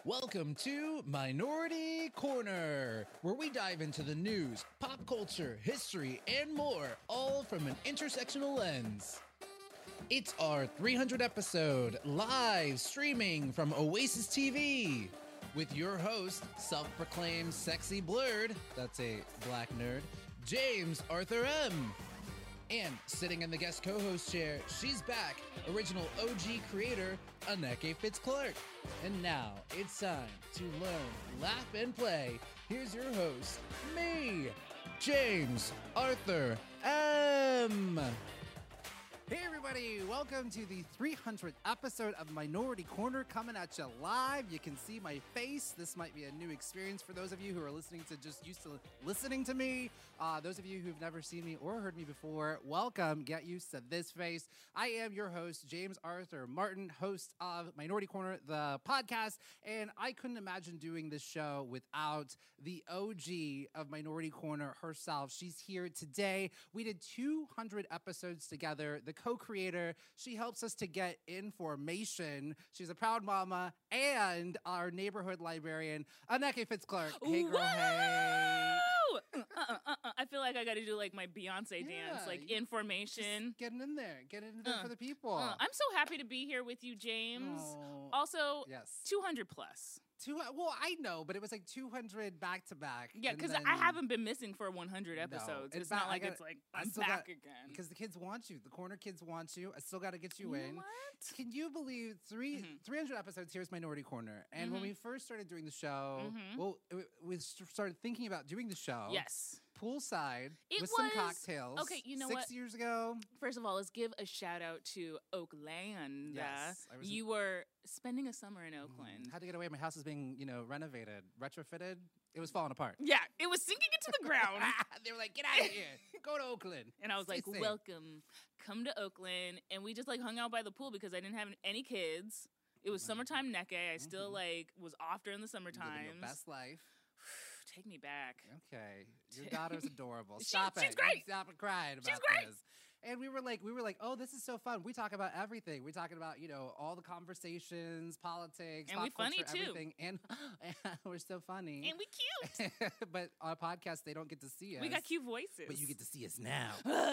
Welcome to Minority Corner, where we dive into the news, pop culture, history, and more, all from an intersectional lens. It's our 300th episode, live streaming from Oasis TV, with your host, self-proclaimed sexy blurred, that's a black nerd, James Arthur M. And sitting in the guest co-host chair, she's back, original OG creator, Anneke Fitz-Clark. And now, it's time to learn, laugh, and play. Here's your host, me, James Arthur M. Hey everybody, welcome to the 300th episode of Minority Corner, coming at you live. You can see my face. This might be a new experience for those of you who are listening to just used to listening to me. Those of you who've never seen me or heard me before, welcome. Get used to this face. I am your host, James Arthur Martin, host of Minority Corner, the podcast, and I couldn't imagine doing this show without the OG of Minority Corner herself. She's here today. We did 200 episodes together. The co-creator, she helps us to get information. She's a proud mama and our neighborhood librarian, Anneke Fitz-Clark. Hey, girl, hey. I feel like I got to do like my Beyonce dance, like information. Just getting in there for the people. I'm so happy to be here with you, James. Oh, Also, yes. 200 plus. Well, I know, but it was like 200 back to back. Yeah, because I haven't been missing for 100 episodes. No, it's not like it's like I'm back again. Because the kids want you. The corner kids want you. I still got to get you in. What? Can you believe 300 episodes? Here's Minority Corner. And when we first started doing the show, we started thinking about doing the show. Yes. Poolside with some cocktails. Okay, you know 6 years ago. First of all, let's give a shout out to Oakland. Yes. You were spending a summer in Oakland. Had to get away. My house is being, renovated, retrofitted. It was falling apart. Yeah, it was sinking into the ground. They were like, get out of here. Go to Oakland. And I was like, welcome. Come to Oakland. And we just like hung out by the pool because I didn't have any kids. It was summertime Anneke. I still like was off during the summertime. Living your best life. Take me back. Okay. Your daughter's adorable. She's it. great. Stop crying about She's great. this. And we were like, oh, this is so fun. We talk about everything. We're talking about, all the conversations, politics, and pop we funny culture, too. Everything. And we're so funny. And we cute. But on a podcast, they don't get to see us. We got cute voices. But you get to see us now.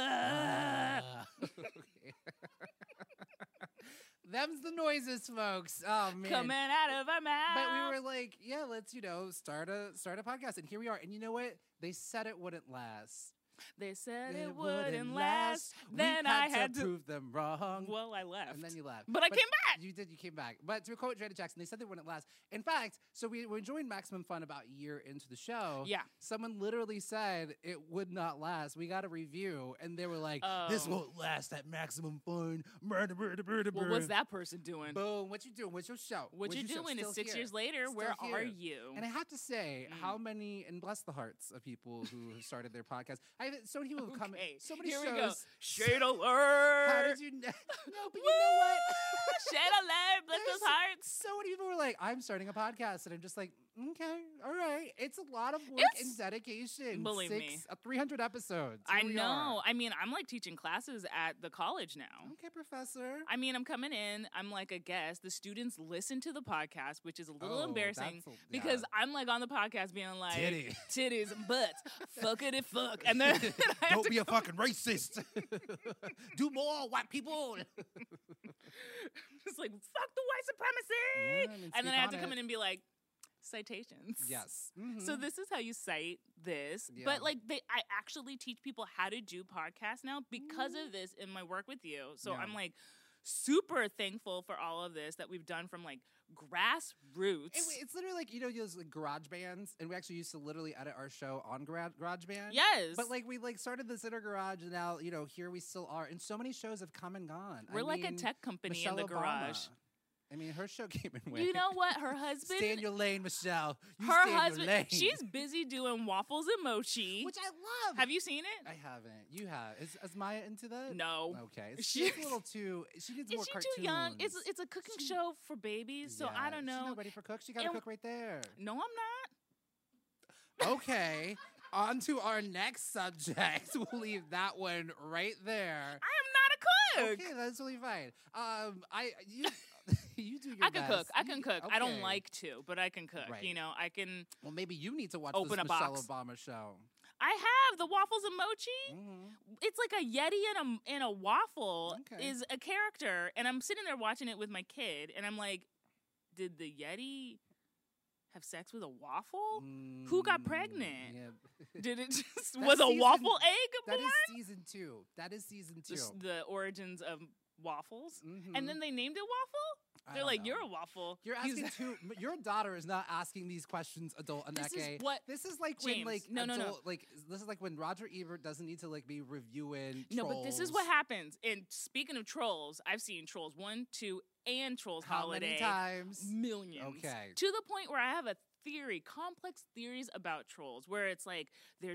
Them's the noises, folks. Oh man, coming out of our mouth. But we were like, yeah, let's start a podcast, and here we are. And you know what? They said it wouldn't last. They said it wouldn't last. Then I had to prove them wrong. Well, I left. And then you left. But I came back. You did. You came back. But to quote Janet Jackson, they said they wouldn't last. In fact, so we were enjoying Maximum Fun about a year into the show. Yeah. Someone literally said it would not last. We got a review, and they were like, this won't last at Maximum Fun. Murder. Well, what's that person doing? Boom. What you doing? What's your show? What you doing? It's 6 years later. Where are you? And I have to say, how many, and bless the hearts of people who have started their podcast. So many people have come. So many Here shows. we go. Shade alert. How did you know? No, but you know what? Shade alert. Bless those hearts. So many people were like, I'm starting a podcast. And I'm just like, okay, all right. It's a lot of work and dedication. Believe me. 300 episodes. I know. I mean, I'm like teaching classes at the college now. Okay, professor. I mean, I'm coming in. I'm like a guest. The students listen to the podcast, which is a little embarrassing because I'm like on the podcast being like, titties and butts, fuckity fuck. And then don't be a fucking racist. Do more, white people. Just like, fuck the white supremacy. And then I have to come in and be like, citations. Yes. So this is how you cite this. Yeah. But like I actually teach people how to do podcasts now because of this in my work with you. So I'm like super thankful for all of this that we've done from like grassroots. It's literally like, those like garage bands, and we actually used to literally edit our show on GarageBand. Yes. But like we like started this in our garage, and now, here we still are. And so many shows have come and gone. We're like a tech company Michelle in the garage. Obama. I mean, her show came and went. You know what? Her husband... Stay in your lane, Michelle. Her husband... She's busy doing waffles and mochi. Which I love. Have you seen it? I haven't. You have. Is Maya into that? No. Okay. She's a little too... She needs more cartoons. Is she too young? It's a cooking show for babies, so I don't know. She's not ready for cooks. She got to cook right there. No, I'm not. Okay. On to our next subject. We'll leave that one right there. I am not a cook. Okay, that's totally fine. You do your I can best. cook. I can cook. Okay. I don't like to, but I can cook. Right. You know, I can. Well, maybe you need to watch Open this a Michelle box. Obama show. I have the waffles and mochi. Mm-hmm. It's like a Yeti and a waffle Okay. is a character, and I'm sitting there watching it with my kid, and I'm like, did the Yeti have sex with a waffle? Who got pregnant? Yeah. Did it just That's was a waffle egg That born? is season 2. That is season 2. The origins of waffles, Mhm. and then they named it waffle. I They're don't like, know. you're a waffle. You're asking too. Your daughter is not asking these questions, adult Aneke. This is what. This is like James, when like no. like this is like when Roger Ebert doesn't need to like be reviewing. No, Trolls. but this is what happens. And speaking of trolls, I've seen Trolls 1, 2, and Trolls How Holiday. many times? Millions. Okay. To the point where I have a theory, complex theories about trolls, where it's like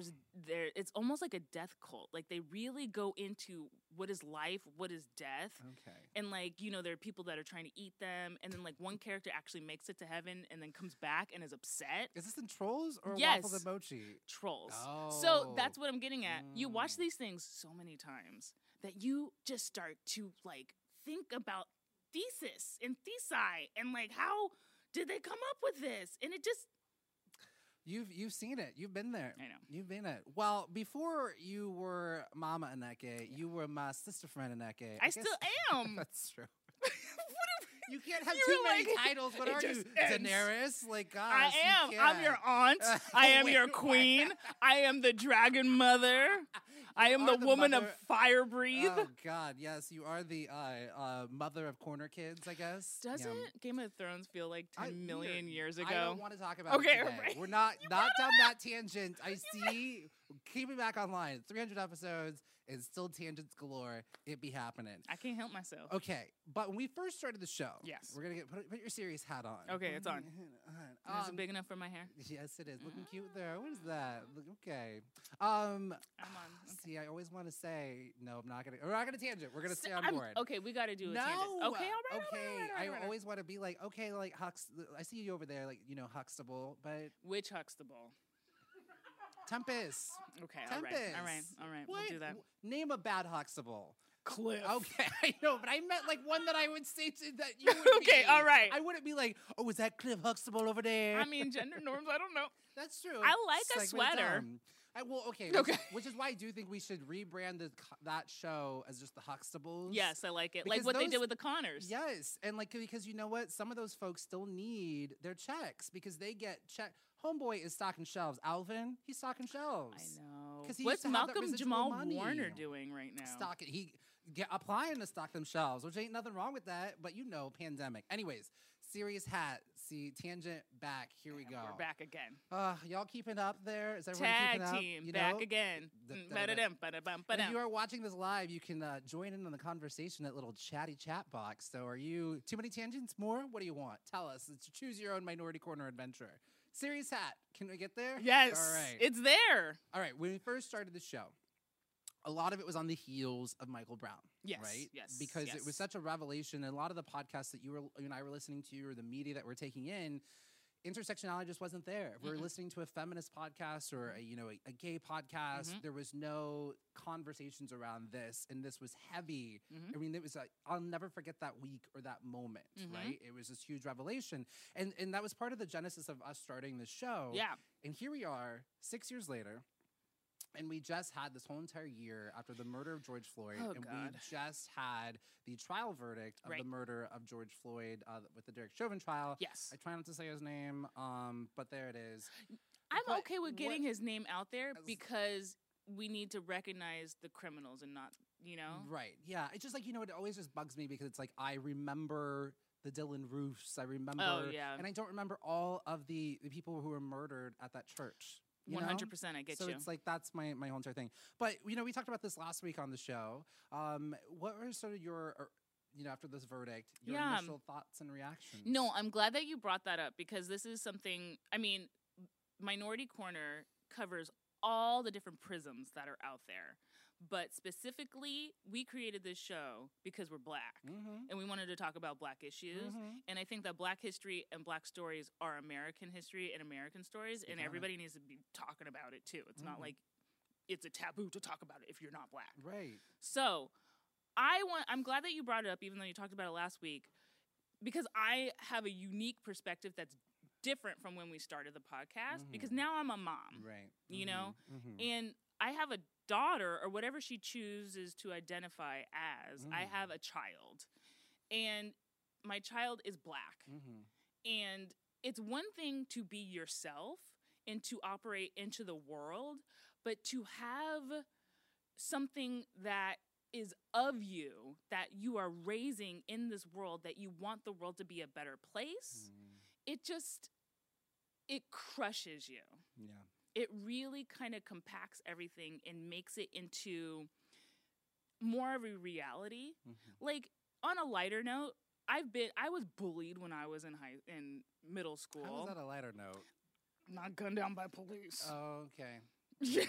it's almost like a death cult. Like they really go into what is life, what is death. Okay. And like, you know, there are people that are trying to eat them, and then like one character actually makes it to heaven and then comes back and is upset. Is this in Trolls or Yes. Waffles and Mochi? Trolls. Oh. So that's what I'm getting at. You watch Mm. these things so many times that you just start to like think about thesis and thesi and like how did they come up with this? And it just You've seen it. You've been there. I know. You've been it. Well, before you were Mama Aneke, you were my sister friend Aneke. I guess- still am. That's true. You can't have You too were many like, titles. What it are just you, ends. Daenerys? Like, gosh, I am. you I'm your can't. aunt. I am Wait, your what? queen. I am the dragon mother. I am are the the woman mother- of fire breathe. Oh God, yes, you are the mother of corner kids, I guess. Doesn't Yeah. Game of Thrones feel like 10 million years ago? I don't want to talk about Okay, it today. right. We're not down that tangent. I see. Keep it back online. 300 episodes and still tangents galore. It be happening. I can't help myself. Okay, but when we first started the show, Yes. we're gonna put your serious hat on. Okay, it's on. Is it big enough for my hair? Yes, it is. Looking cute there. What is that? Okay. I'm on. See, I always want to say no. I'm not gonna. We're not gonna tangent. We're gonna stay on I'm- board. Okay, we got to do a No. tangent. Okay, all right. Okay. all right. I always want to be like, okay, like I see you over there, like Huxtable, but Which Huxtable? Tempest. Okay, Tempest. all right. What? We'll do that. Name a bad Huxtable. Cliff. Okay, I know, but I meant like one that I would say to that you would Okay, be. all right. I wouldn't be like, oh, is that Cliff Huxtable over there? I mean, gender norms, I don't know. That's true. I like a Segment sweater. dumb. Okay. Okay. Which is why I do think we should rebrand that show as just the Huxtables. Yes, I like it. Because Like what they those- did with the Connors. Yes, and like because you know what, some of those folks still need their checks because they get check. Homeboy is stocking shelves. Alvin, he's stocking shelves. I know. 'Cause he What's used to have that Malcolm residual Jamal money. Warner doing right now? Applying to stock them shelves, which ain't nothing wrong with that. But pandemic. Anyways, serious hat. See, tangent back. Here we go. We're back again. Y'all keeping up there? Is everyone Tag keeping up? team, You back know? again. Da-da-da. Ba-da-dum. And if you are watching this live, you can join in on the conversation, that little chatty chat box. So are you too many tangents? More? What do you want? Tell us. It's choose your own Minority Corner adventure. Serious hat. Can we get there? Yes. All right. It's there. All right. When we first started the show, a lot of it was on the heels of Michael Brown. Yes, Right? yes, Because yes. it was such a revelation. And a lot of the podcasts that you and I were listening to, or the media that we're taking in, intersectionality just wasn't there. If we were listening to a feminist podcast or a gay podcast, there was no conversations around this, and this was heavy. I mean, it was I'll never forget that week or that moment, right? It was this huge revelation, and that was part of the genesis of us starting this show. Yeah. And here we are, 6 years later. And we just had this whole entire year after the murder of George Floyd, Oh, and God. we just had the trial verdict of Right. the murder of George Floyd with the Derek Chauvin trial. Yes. I try not to say his name, but there it is. I'm But okay with getting what- his name out there As- because we need to recognize the criminals and not, Right. Yeah. It's just like, it always just bugs me because it's like I remember the Dylan Roofs. I remember. Oh, yeah. And I don't remember all of the people who were murdered at that church. you know? 100%. I get So you. it's like that's my whole entire thing. But we talked about this last week on the show. What were sort of your after this verdict, your Yeah. initial thoughts and reactions? No, I'm glad that you brought that up because this is something, Minority Corner covers all the different prisms that are out there. But specifically, we created this show because we're Black. And we wanted to talk about Black issues. And I think that Black history and Black stories are American history and American stories. And everybody needs to be talking about it too. It's not like it's a taboo to talk about it if you're not Black. Right. So I'm glad that you brought it up, even though you talked about it last week. because I have a unique perspective that's different from when we started the podcast, because now I'm a mom, right? You know, and I have a daughter, or whatever she chooses to identify as. I have a child, and my child is Black, and it's one thing to be yourself and to operate into the world, but to have something that is of you, that you are raising in this world, that you want the world to be a better place, it crushes you. Yeah. It really kind of compacts everything and makes it into more of a reality. Like, on a lighter note, I was bullied when I was in middle school. How was that a lighter note? Not gunned down by police. Oh, okay. Yeah,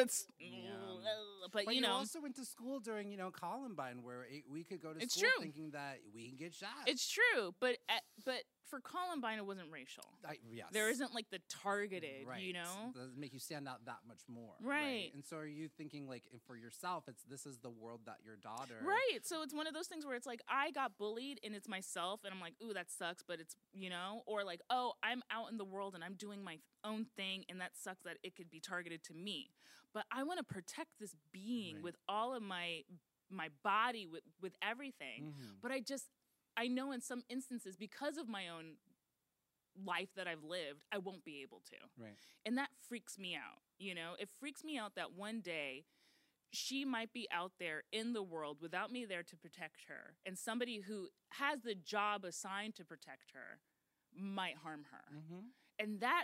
but you know, also went to school during Columbine, where we could go to school thinking that we can get shot. It's true, but for Columbine, it wasn't racial. Yes, there isn't like the targeted, right. you know, does make you stand out that much more, right? And so, are you thinking like for yourself, this is the world that your daughter, right? So it's one of those things where it's like I got bullied and it's myself, and I'm like, ooh, that sucks, but it's or like, oh, I'm out in the world and I'm doing my own thing, and that sucks that it could be targeted to me, but I want to protect this being with all of my body, with everything, but I know in some instances, because of my own life that I've lived, I won't be able to. Right. And that freaks me out. It freaks me out that one day she might be out there in the world without me there to protect her, and somebody who has the job assigned to protect her might harm her. And that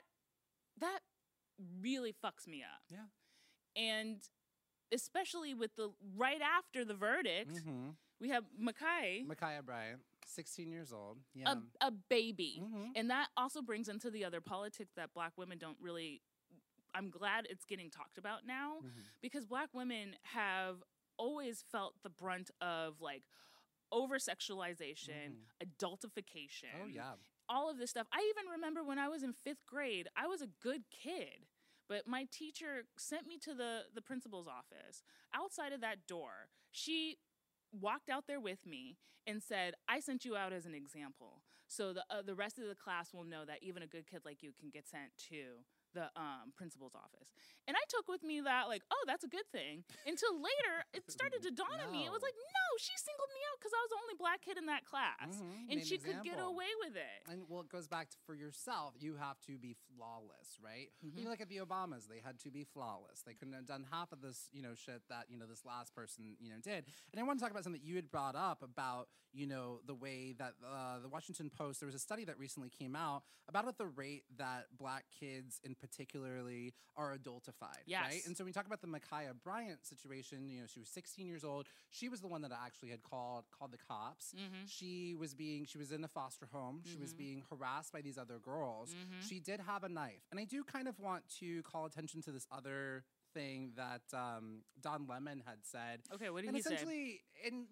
really fucks me up. Yeah. And especially with right after the verdict, we have Ma'Khia Bryant, 16 years old. Yeah. A baby. And that also brings into the other politics that Black women don't really, I'm glad it's getting talked about now, because Black women have always felt the brunt of like over-sexualization, adultification. Oh, yeah. All of this stuff. I even remember when I was in 5th grade, I was a good kid, but my teacher sent me to the principal's office. Outside of that door, she walked out there with me and said, I sent you out as an example, so the rest of the class will know that even a good kid like you can get sent to the principal's office. And I took with me that, like, oh, that's a good thing. Until later, it started to dawn on me. It was like, no, she singled me out because I was the only Black kid in that class. And she could get away with it. And, well, it goes back to, for yourself, you have to be flawless, right? You look at the Obamas, they had to be flawless. They couldn't have done half of this, shit that, this last person, did. And I want to talk about something that you had brought up about, the way that the Washington Post, there was a study that recently came out about at the rate that Black kids in particularly are adultified, right? And so when we talk about the Ma'Khia Bryant situation, she was 16 years old. She was the one that actually had called the cops. She was in a foster home. She was being harassed by these other girls. She did have a knife. And I do kind of want to call attention to this other thing that Don Lemon had said. Okay, what did he say? Essentially, and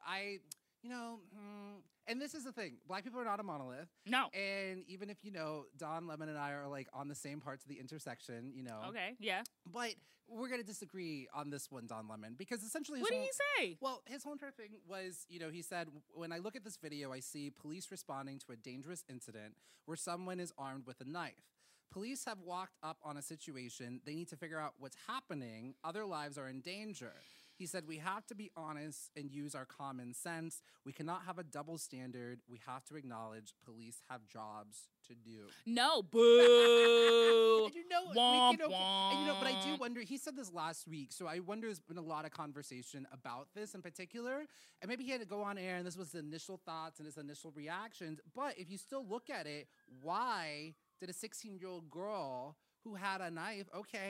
and this is the thing. Black people are not a monolith. No. And even if, Don Lemon and I are like on the same parts of the intersection, Okay, yeah. But we're going to disagree on this one, Don Lemon, because essentially... What did he say? Well, his whole entire thing was, he said, when I look at this video, I see police responding to a dangerous incident where someone is armed with a knife. Police have walked up on a situation. They need to figure out what's happening. Other lives are in danger. He said, we have to be honest and use our common sense. We cannot have a double standard. We have to acknowledge police have jobs to do. No, boo. And womp, womp. But I do wonder, he said this last week, so I wonder there's been a lot of conversation about this in particular. And maybe he had to go on air, and this was his initial thoughts and his initial reactions. But if you still look at it, why did a 16-year-old girl who had a knife,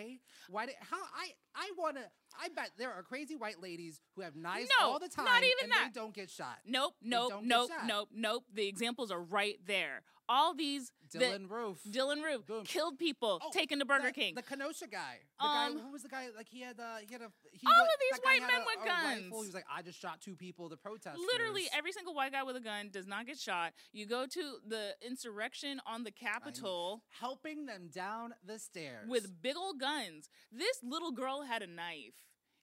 I bet there are crazy white ladies who have knives all the time, not even and that. They don't get shot. Nope. The examples are right there. All these... Dylan Roof. Boom. Killed people, taken to Burger King. The Kenosha guy. Who was the guy? Like, he had all of these white men with guns. Rifle. He was like, I just shot 2 people, the protesters. Literally, every single white guy with a gun does not get shot. You go to the insurrection on the Capitol. Helping them down the stairs. With big old guns. This little girl had a knife.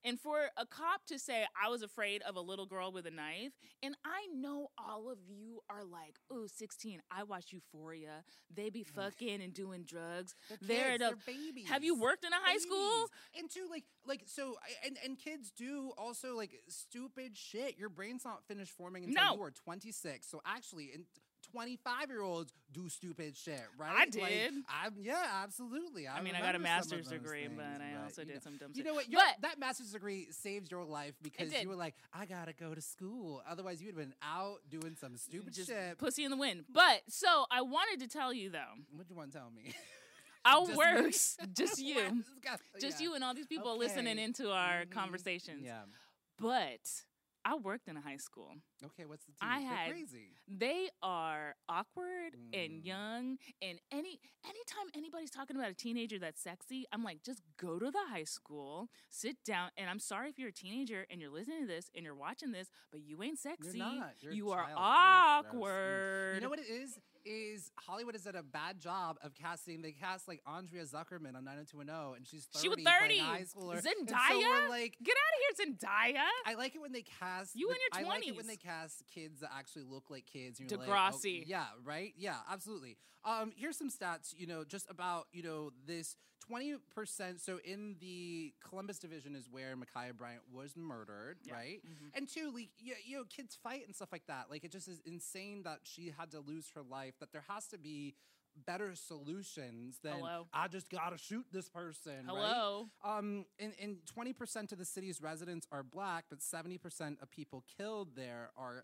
And for a cop to say, I was afraid of a little girl with a knife, and I know all of you are like, oh, 16, I watch Euphoria. They be fucking and doing drugs. They're babies. Have you worked in a high school? And too, so, and kids do also, like, stupid shit. Your brain's not finished forming until you are 26. So actually, 25-year-olds do stupid shit, right? I did. Yeah, absolutely. I got a master's degree, but I also did some dumb shit. You know what? That master's degree saved your life because you were like, I gotta go to school. Otherwise, you would have been out doing some stupid shit. Pussy in the wind. But, so, I wanted to tell you, though. What do you want to tell me? Our works, just you. Just you and all these people listening into our conversations. Yeah. But I worked in a high school. Okay, what's the team? They're crazy. They are awkward and young, and anytime anybody's talking about a teenager that's sexy, I'm like, just go to the high school, sit down, and I'm sorry if you're a teenager and you're listening to this and you're watching this, but you ain't sexy. You're not. You are awkward. You know what it is Hollywood has done a bad job of casting. They cast like Andrea Zuckerman on 90210, and she's 30. She was 30. High schooler. Zendaya? So like, get out of here, Zendaya. I like it when they cast you in your 20s. I like it when they cast kids that actually look like kids. You're Degrassi. Like, oh, yeah, right? Yeah, absolutely. Here's some stats, just about, this 20%. So in the Columbus division is where Ma'Khia Bryant was murdered, right? Mm-hmm. And two, like, kids fight and stuff like that. Like, it just is insane that she had to lose her life, that there has to be better solutions than I just gotta shoot this person. Hello. Right? And 20% of the city's residents are black, but 70% of people killed there are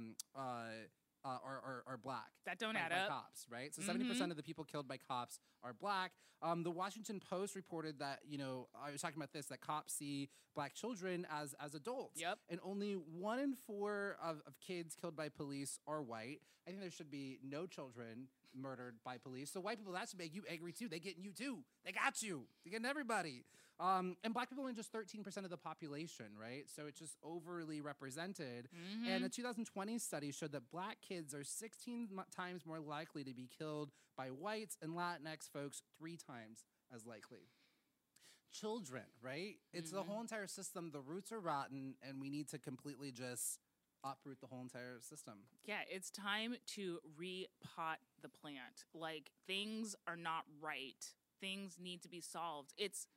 black. That don't add by up. Cops, right? So 70% of the people killed by cops are black. The Washington Post reported that, I was talking about this, that cops see black children as adults. Yep. And only 1 in 4 of kids killed by police are white. I think there should be no children murdered by police. So white people, that should make you angry too. They getting you too. They got you. They're getting everybody. And black people are just 13% of the population, right? So it's just overly represented. Mm-hmm. And a 2020 study showed that black kids are 16 times more likely to be killed by whites, and Latinx folks 3 times as likely. Children, right? It's the whole entire system. The roots are rotten, and we need to completely just uproot the whole entire system. Yeah, it's time to repot the plant. Like, things are not right. Things need to be solved.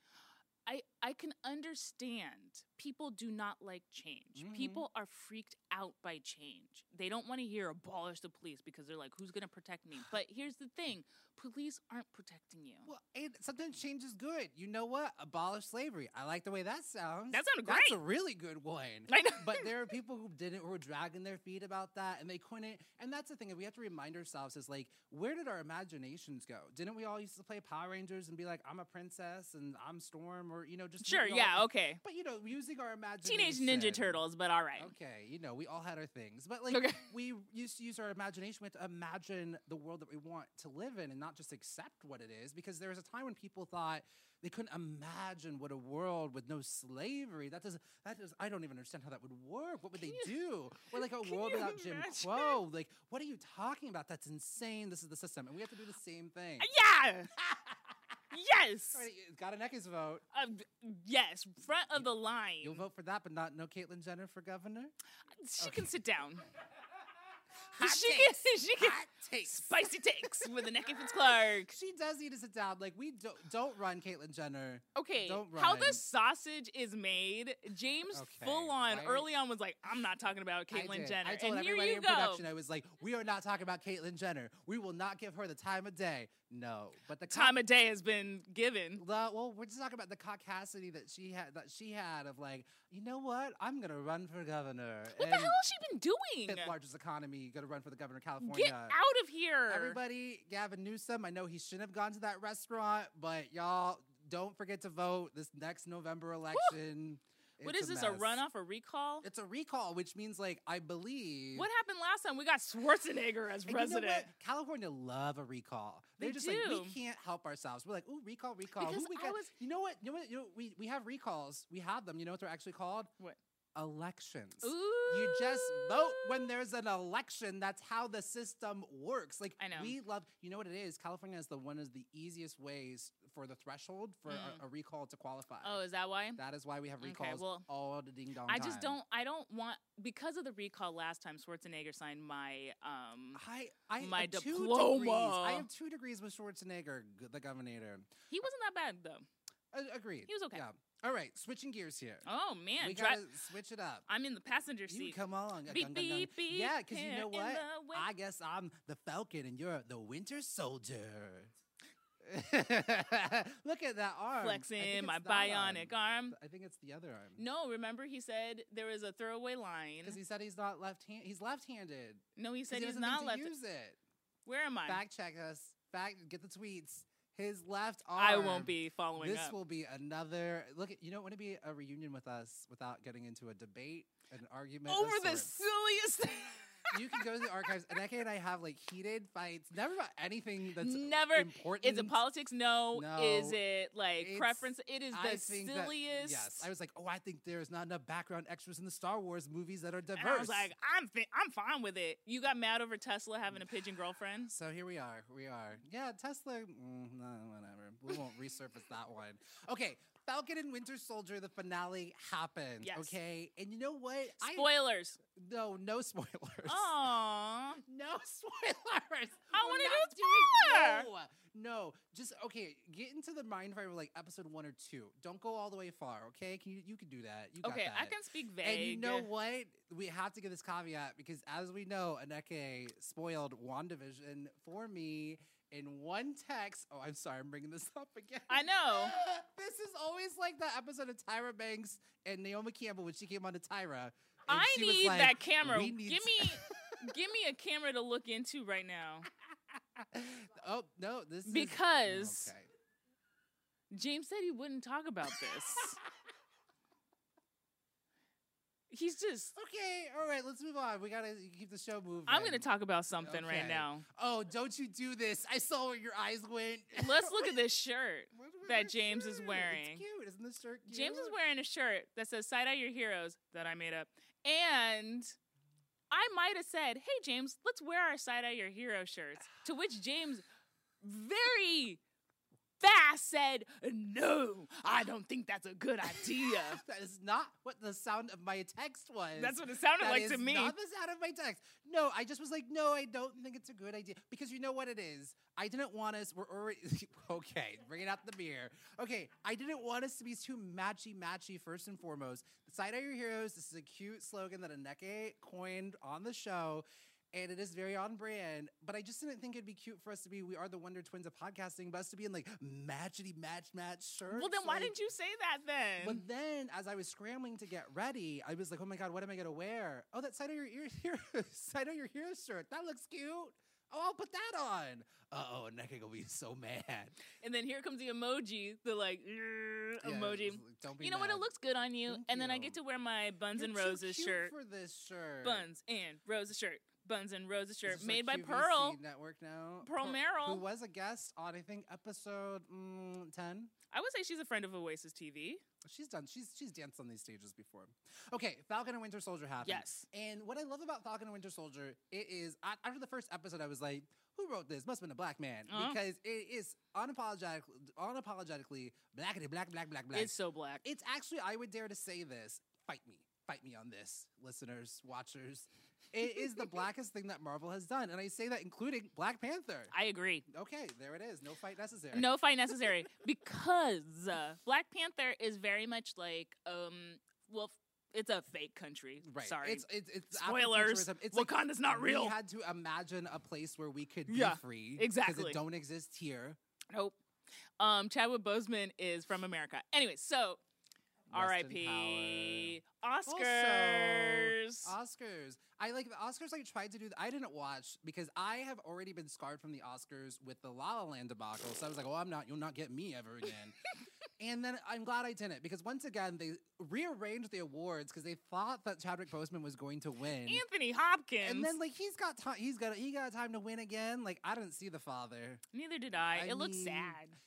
I can understand people do not like change. Mm-hmm. People are freaked out by change. They don't want to hear abolish the police because they're like, who's going to protect me? But here's the thing. Police aren't protecting you. Well, sometimes change is good. You know what? Abolish slavery. I like the way that sounds. That sounded great. That's a really good one. I know. But there are people who were dragging their feet about that, and they couldn't. And that's the thing. We have to remind ourselves is like, where did our imaginations go? Didn't we all used to play Power Rangers and be like, I'm a princess and I'm Storm, or, just. Sure, yeah, okay. But, using our imagination. Teenage Ninja Turtles, but all right. Okay, we all had our things. But, like, we used to use our imagination. We had to imagine the world that we want to live in and not just accept what it is. Because there was a time when people thought they couldn't imagine what a world with no slavery. I don't even understand how that would work. What would they do? Or like a world without Jim Crow. Like, what are you talking about? That's insane. This is the system. And we have to do the same thing. Yeah! Yes. Right, got an Eckes vote. Yes, front of the line. You'll vote for that, but no Caitlyn Jenner for governor? She can sit down. Hot takes. Spicy takes with Anneke Clark. She does need to sit down. Like, we don't run Caitlyn Jenner. Okay, don't run. How the sausage is made, James full on, early on was like, I'm not talking about Caitlyn Jenner. I told everybody in production, I was like, we are not talking about Caitlyn Jenner. We will not give her the time of day. No. But the time of day has been given. Well, we're just talking about the caucasity that she had of like, you know what? I'm going to run for governor. What the hell has she been doing? 5th largest economy, going to run for the governor of California. Get out of here. Everybody, Gavin Newsom, I know he shouldn't have gone to that restaurant, but y'all don't forget to vote this next November election. What is this, a runoff, a recall? It's a recall, which means, like, I believe... What happened last time? We got Schwarzenegger as president. You know what? California love a recall. They're just like, we can't help ourselves. We're like, ooh, recall. Because You know what? We have recalls. We have them. You know what they're actually called? What? Elections. Ooh. You just vote when there's an election. That's how the system works. Like, I know. We love, you know what it is? California is one of the easiest ways for the threshold for a recall to qualify. Oh, is that why? That is why we have recalls all the ding dong I just don't want, because of the recall last time, Schwarzenegger signed my my diploma. I have 2 degrees with Schwarzenegger, the governor. He wasn't that bad though. Agreed. He was okay. Yeah. All right, switching gears here. Oh man, we gotta switch it up. I'm in the passenger seat. You come on, beep, beep, beep, yeah, because you know what? I guess I'm the Falcon and you're the Winter Soldier. Look at that arm. Flexing my bionic arm. I think it's the other arm. No, remember he said there was a throwaway line. Because he said he's not he's left-handed. No, he said he's not left. Use it. Where am I? Fact check us. Get the tweets. His left arm. I won't be following this up. This will be another look. You don't want to be a reunion with us without getting into a debate, an argument over the silliest thing. You can go to the archives. Aneke and I have like heated fights. Never about anything that's important. Is it politics? No. Is it like preference? It is the silliest. Yes. I was like, I think there's not enough background extras in the Star Wars movies that are diverse. And I was like, I'm fine with it. You got mad over Tesla having a pigeon girlfriend? So here we are. Yeah, Tesla. No, whatever. We won't resurface that one. Okay. Falcon and Winter Soldier, the finale happened. Yes. Okay. And you know what? Spoilers. No spoilers. Aww. No spoilers. I want to do spoiler. No. Just, okay, get into the mind frame of like episode 1 or 2. Don't go all the way far, okay? You can do that. You got that. I can speak vague. And you know what? We have to give this caveat because as we know, Aneke spoiled WandaVision for me in one text. Oh, I'm sorry, I'm bringing this up again. I know. This is always like that episode of Tyra Banks and Naomi Campbell when she came on to Tyra. I need that camera. Give me a camera to look into right now. Oh, no, because James said he wouldn't talk about this. He's just... Okay, all right, let's move on. We got to keep the show moving. I'm going to talk about something right now. Oh, don't you do this. I saw where your eyes went. Let's look at this shirt that James is wearing. It's cute. Isn't this shirt cute? James is wearing a shirt that says Side Eye Your Heroes that I made up. And I might have said, hey, James, let's wear our Side Eye Your Hero shirts. To which James very fast said, no, I don't think that's a good idea. That is not what the sound of my text was. That's what it sounded like to me. Not the sound of my text. No, I just was like, no, I don't think it's a good idea. Because you know what it is? I didn't want us, we're already, okay, bringing out the beer. Okay, I didn't want us to be too matchy first and foremost. Side Eye Your Heroes, this is a cute slogan that Aneke coined on the show. And it is very on brand, but I just didn't think it'd be cute for us to be, we are the Wonder Twins of podcasting, but us to be in like match shirts. Well, then why didn't you say that then? But then as I was scrambling to get ready, I was like, oh my God, what am I going to wear? Oh, that Side Eye Your Heroes shirt. That looks cute. Oh, I'll put that on. Uh-oh, Aneke will be so mad. And then here comes the emoji, the like emoji. Don't be you know mad. what? It looks good on you. Thank and then I you. get to wear my Buns You're and too Roses cute shirt. for this shirt. Buns and Roses shirt. Buns and Roses shirt. Is this Made by QVC Pearl. Network now. Pearl Merrill. Who was a guest on, I think, episode 10. I would say she's a friend of Oasis TV. She's danced on these stages before. Okay, Falcon and Winter Soldier happened. Yes. And what I love about Falcon and Winter Soldier, it is, after the first episode, I was like, who wrote this? Must have been a black man. Because it is unapologetically black. It's so black. It's actually, I would dare to say this, fight me on this, listeners, watchers. It is the blackest thing that Marvel has done. And I say that including Black Panther. I agree. Okay, there it is. No fight necessary. No fight necessary. Because Black Panther is very much like, well, it's a fake country. Right. Sorry. It's spoilers. It's Wakanda's not real. We had to imagine a place where we could be free. Exactly. Because it don't exist here. Nope. Chadwick Boseman is from America. Anyway, so R.I.P. Oscars. Also, Oscars. I like the Oscars. I tried to do. I didn't watch because I have already been scarred from the Oscars with the La La Land debacle. So I was like, you'll not get me ever again. And then I'm glad I didn't because once again they rearranged the awards because they thought that Chadwick Boseman was going to win. Anthony Hopkins. And then like he got time to win again. Like I didn't see The Father. Neither did I. It looks sad.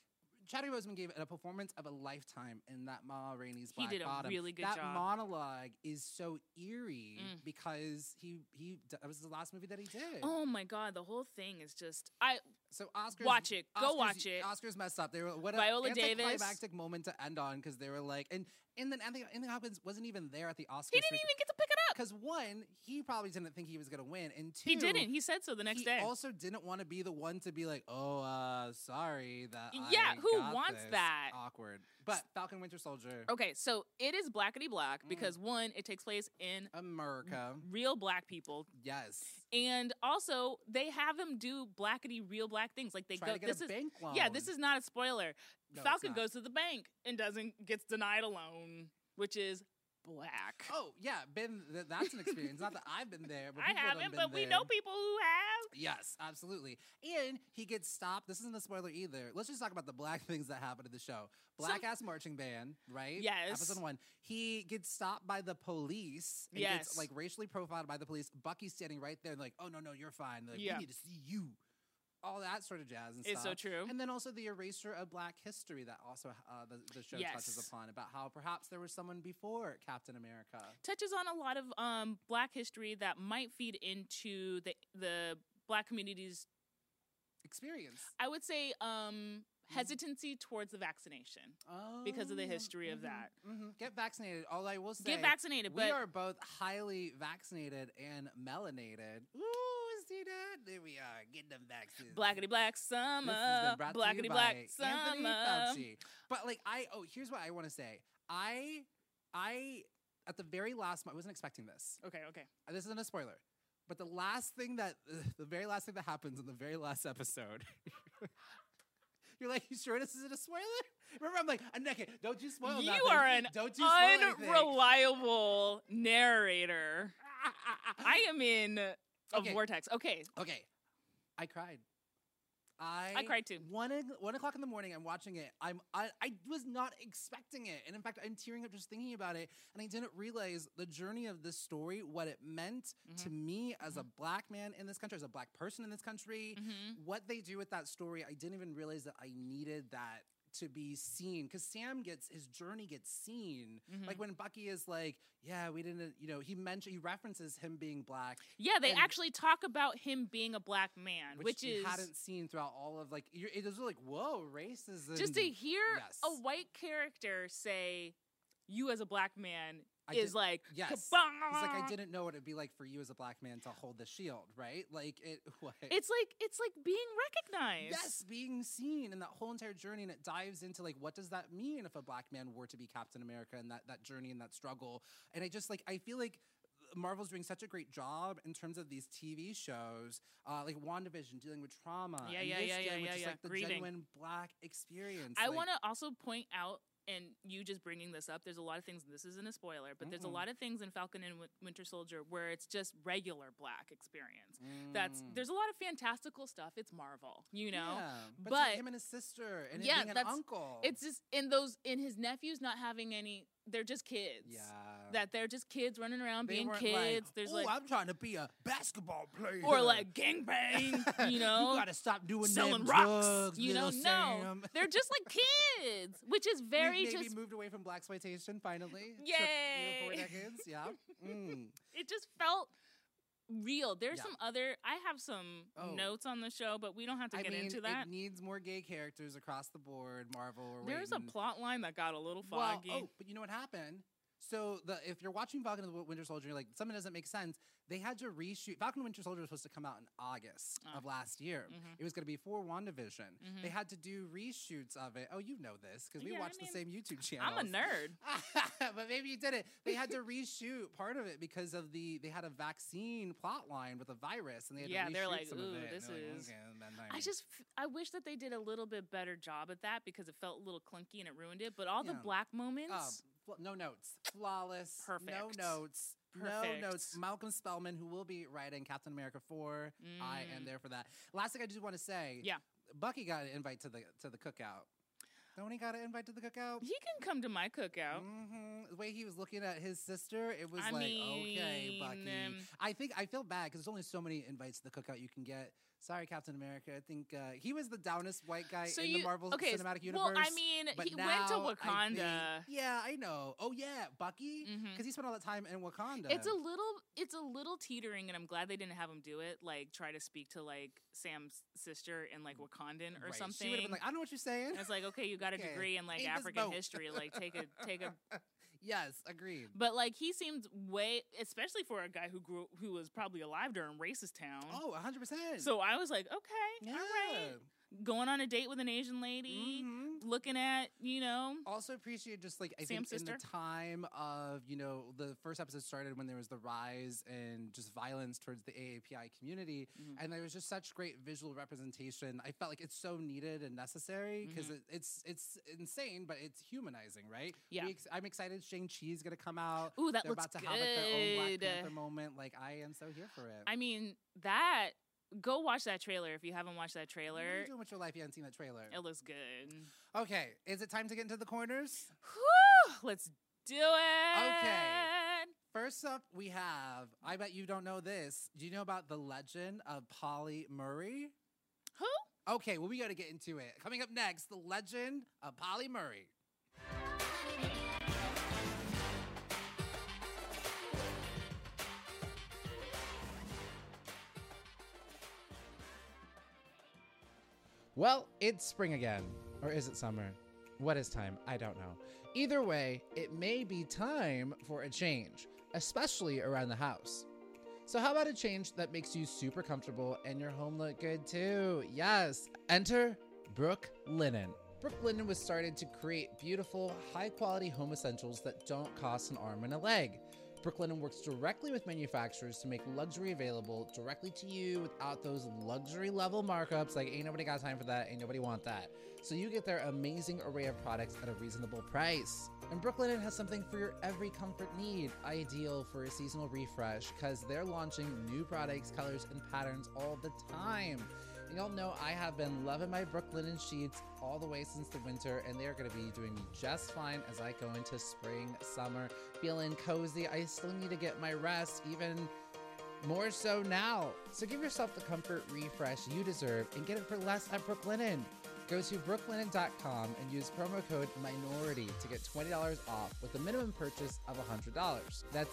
Chadwick Boseman gave a performance of a lifetime in that Ma Rainey's Black He did a Bottom. really good that job. That monologue is so eerie because that was the last movie that he did. Oh my God, the whole thing is just So Oscars, watch it. Go watch it. Oscars messed up. They were what Viola an Davis. anticlimactic moment to end on because they were like, and then Anthony Hopkins wasn't even there at the Oscars. He didn't even get to pick it up. Because one, he probably didn't think he was going to win, and two, he didn't. He said so the next day. He also didn't want to be the one to be like, sorry that. Who got wants this. that? Awkward. But Falcon Winter Soldier. Okay, so it is blackety black because one, it takes place in America. Real black people. Yes. And also, they have him do blackety real black things. Like they Try go. to get this a is bank loan. Yeah, this is not a spoiler. No, Falcon it's not. goes to the bank and gets denied a loan, which is black. Oh yeah, that's an experience. Not that I've been there, but I people haven't, been but we there. know people who have. Yes, absolutely. And he gets stopped. This isn't a spoiler either. Let's just talk about the black things that happen in the show. Black ass marching band, right? Yes. Episode 1. He gets stopped by the police. And gets like racially profiled by the police. Bucky's standing right there, like, oh no, you're fine. Like, we need to see you. All that sort of jazz and stuff. It's so true. And then also the erasure of black history that also the show touches upon, about how perhaps there was someone before Captain America. Touches on a lot of black history that might feed into the black community's experience. I would say hesitancy towards the vaccination because of the history of that. Get vaccinated. All I will say, get vaccinated. We are both highly vaccinated and melanated. Ooh, see that? There we are, getting them vaccines. Blackety black summer. Blackety black summer. But like, here's what I want to say. I at the very last, I wasn't expecting this. Okay. This isn't a spoiler. But the very last thing that happens in the very last episode. You're like, you sure this isn't a spoiler? Remember, I'm like, okay, don't you spoil you nothing. Are an don't you spoil unreliable narrator. I am in a vortex. Okay. I cried. I cried too. 1 o'clock in the morning, I'm watching it. I was not expecting it. And in fact, I'm tearing up just thinking about it. And I didn't realize the journey of this story, what it meant to me as a black man in this country, as a black person in this country, what they do with that story. I didn't even realize that I needed that to be seen, because Sam his journey gets seen. Like when Bucky is like, yeah, we didn't, he references him being black. Yeah, they actually talk about him being a black man, which you is hadn't seen throughout all of it was like, whoa, racism. Just to hear a white character say, you as a black man is like, yes. Kabah! He's like, I didn't know what it'd be like for you as a black man to hold the shield, right? Like it's like being recognized. Yes, being seen, and that whole entire journey, and it dives into like, what does that mean if a black man were to be Captain America, and that journey and that struggle. And I feel like Marvel's doing such a great job in terms of these TV shows, like WandaVision dealing with trauma. Like the genuine black experience. I want to also point out, and you just bringing this up, there's a lot of things, this isn't a spoiler, but there's a lot of things in Falcon and Winter Soldier where it's just regular black experience. There's a lot of fantastical stuff. It's Marvel, Yeah, but him and his sister and him being an uncle. It's just in his nephews not having any. They're just kids. Yeah. That they're just kids running around being kids. Like, there's I'm trying to be a basketball player. Or like gangbang, You gotta stop doing selling rocks. Drugs, no. Sam. They're just like kids, which is very we moved away from blaxploitation finally. Yay! 4 decades, yeah. It just felt real. There's some other. I have some notes on the show, but we don't have to get into that. It needs more gay characters across the board. Marvel. There's a plot line that got a little foggy. But you know what happened? So if you're watching Falcon and the Winter Soldier, you're like, something doesn't make sense. They had to reshoot. Falcon and Winter Soldier was supposed to come out in August of last year. It was going to be for WandaVision. They had to do reshoots of it. Oh, you know this because we watch the same YouTube channel. I'm a nerd. But maybe you didn't. They had to reshoot part of it because of they had a vaccine plot line with a virus, and they had to reshoot they're like, some ooh, of it. this is. Okay, I wish that they did a little bit better job at that because it felt a little clunky and it ruined it. But all the black moments. No notes. Flawless. Perfect. No notes. Perfect. No notes. Malcolm Spellman, who will be writing Captain America 4. I am there for that. Last thing I just want to say. Yeah. Bucky got an invite to the cookout. Don't he got an invite to the cookout? He can come to my cookout. The way he was looking at his sister, it was okay, Bucky. I feel bad because there's only so many invites to the cookout you can get. Sorry, Captain America. I think he was the downest white guy in the Marvel Cinematic Universe. Well, I mean, he went to Wakanda. I know. Oh yeah, Bucky, because he spent all that time in Wakanda. It's a little teetering, and I'm glad they didn't have him do it. Like try to speak to like Sam's sister in like Wakandan or something. She would have been like, I don't know what you're saying. And it's like, okay, you got a degree in like African history. Like take a. Yes, agreed. But like he seemed way, especially for a guy who was probably alive during Racist Town. Oh, 100%. So I was like, okay, all right. Going on a date with an Asian lady, looking at, Also appreciate just like, I Sam's think sister. in the time of, the first episode started when there was the rise and just violence towards the AAPI community. And there was just such great visual representation. I felt like it's so needed and necessary because it's insane, but it's humanizing, right? Yeah. I'm excited Shang-Chi's going to come out. Ooh, that They're looks about to good. have like their own Black Panther moment. Like, I am so here for it. I mean, go watch that trailer if you haven't watched that trailer. What are you doing with your life? You haven't seen that trailer. It looks good. Okay, is it time to get into the corners? Whew, let's do it. Okay. First up, we have, I bet you don't know this. Do you know about the legend of Polly Murray? Who? Okay, well, we got to get into it. Coming up next, the legend of Polly Murray. Well, it's spring again. Or is it summer? What is time? I don't know. Either way, it may be time for a change, especially around the house. So how about a change that makes you super comfortable and your home look good too? Yes, enter Brook Linen. Brook Linen was started to create beautiful, high-quality home essentials that don't cost an arm and a leg. Brook Linen works directly with manufacturers to make luxury available directly to you without those luxury level markups. Like, ain't nobody got time for that, ain't nobody want that. So you get their amazing array of products at a reasonable price. And Brook Linen has something for your every comfort need, ideal for a seasonal refresh, because they're launching new products, colors, and patterns all the time. And y'all know I have been loving my Brook Linen sheets all the way since the winter, and they're going to be doing me just fine as I go into spring, summer, feeling cozy. I still need to get my rest, even more so now. So give yourself the comfort refresh you deserve and get it for less at Brook Linen. Go to brooklinen.com and use promo code MINORITY to get $20 off with a minimum purchase of $100. That's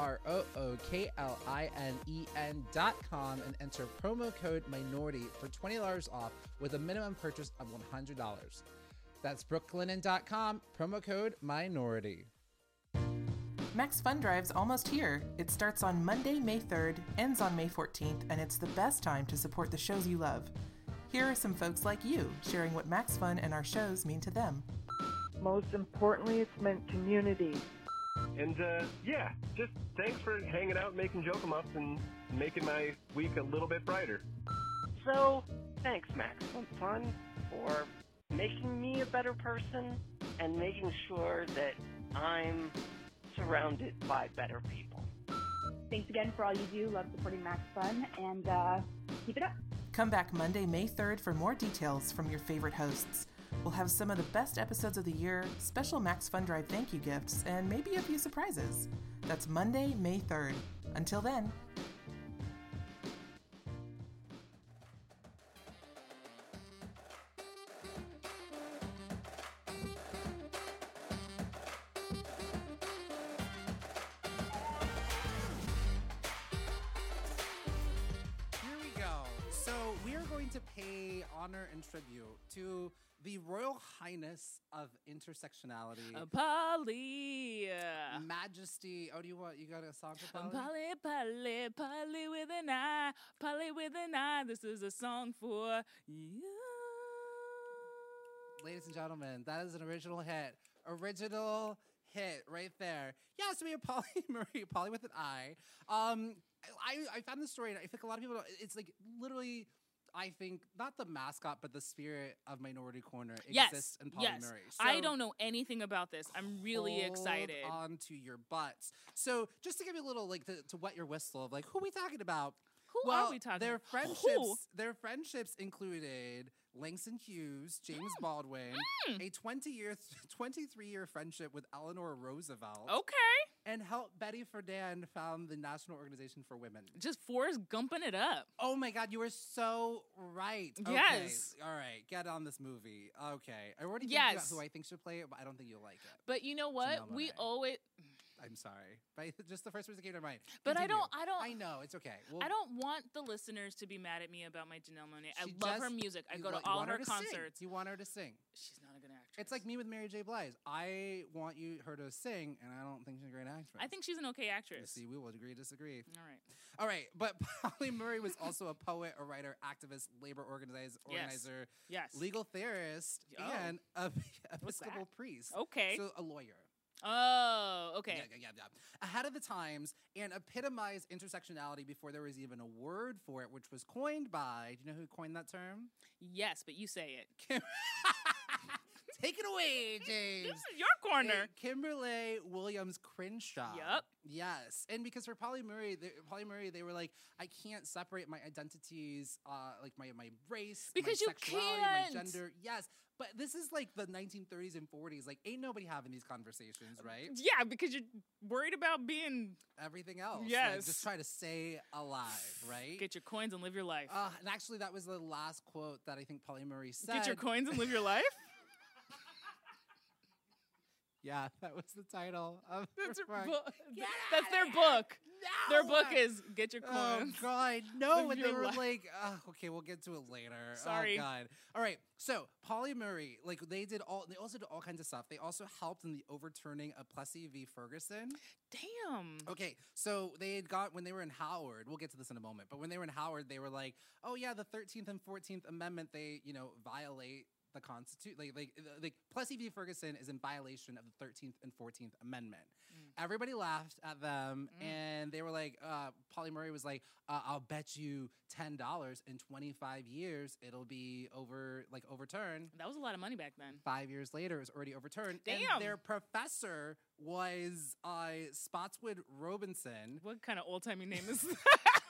BROOKLINEN.com and enter promo code MINORITY for $20 off with a minimum purchase of $100. That's brooklinen.com, promo code MINORITY. Max Fun Drive's almost here. It starts on Monday, May 3rd, ends on May 14th, and it's the best time to support the shows you love. Here are some folks like you sharing what Max Fun and our shows mean to them. Most importantly, it's meant community. And just thanks for hanging out, making joke-em-ups, and making my week a little bit brighter. So, thanks, Max Fun, for making me a better person and making sure that I'm surrounded by better people. Thanks again for all you do. Love supporting Max Fun, and keep it up. Come back Monday, May 3rd for more details from your favorite hosts. We'll have some of the best episodes of the year, special Max Fun Drive thank you gifts, and maybe a few surprises. That's Monday, May 3rd. Until then. To pay honor and tribute to the Royal Highness of Intersectionality, Polly, Majesty. Oh, you got a song for Polly? Polly with an eye, Polly with an eye. This is a song for you. Ladies and gentlemen, that is an original hit right there. Yeah, so we have Polly Murray, Polly with an eye. I found this story, and I think a lot of people don't, it's like literally, I think, not the mascot, but the spirit of Minority Corner exists in Polly Murray. So I don't know anything about this. I'm really excited. Hold on to your butts. So just to give you a little, like, to wet your whistle of, like, who are we talking about? Who are we talking about? Their friendships included Langston Hughes, James Baldwin, a 23-year friendship with Eleanor Roosevelt. Okay. And helped Betty Friedan found the National Organization for Women. Just Forrest Gumping it up. Oh my God, you were so right. Okay. Yes. All right, get on this movie. Okay. I already think about who I think should play it, but I don't think you'll like it. But you know what? Janelle We Monáe. always... I'm sorry. But just the first person that came to mind. But Continue. I I know, it's okay. I don't want the listeners to be mad at me about my Janelle Monáe. I love her music. I go to all her concerts. You want her to sing. She's not a good actress. It's like me with Mary J. Blige. I want her to sing, and I don't think she's a great actress. I think she's an okay actress. You see, we will agree to disagree. All right. But Polly Murray was also a poet, a writer, activist, labor organizer, legal theorist, and an Episcopal priest. Okay. So a lawyer. Oh, okay. Yeah. Ahead of the times and epitomized intersectionality before there was even a word for it, which was coined by, do you know who coined that term? Yes, but you say it. Take it away, James. This is your corner. Kimberly Williams Crenshaw. Yep. Yes. And because for Polly Murray, they were like, I can't separate my identities, like my race, because my you sexuality, can't. my gender. Yes. But this is like the 1930s and 40s. Like, ain't nobody having these conversations, right? Yeah, because you're worried about being... everything else. Yes. Like, just try to stay alive, right? Get your coins and live your life. And actually, that was the last quote that I think Polly Murray said. Get your coins and live your life? Yeah, that was the title of That's her book. That's their book. No! Their book is Get Your Coins. Oh, God. No, Live and they your were life. like, okay, we'll get to it later. Sorry. Oh, God. All right. So, Polly Murray, like, they also did all kinds of stuff. They also helped in the overturning of Plessy v. Ferguson. Damn. Okay, so when they were in Howard, we'll get to this in a moment, but when they were in Howard, they were like, oh, yeah, the 13th and 14th Amendment, they, violate the Constitution. Like Plessy v. Ferguson is in violation of the 13th and 14th Amendment. Everybody laughed at them, and they were like, Polly Murray was like, I'll bet you $10 in 25 years it'll be overturned. That was a lot of money back then. 5 years later, it was already overturned. Damn. And their professor was Spotswood Robinson. What kind of old-timey name is that?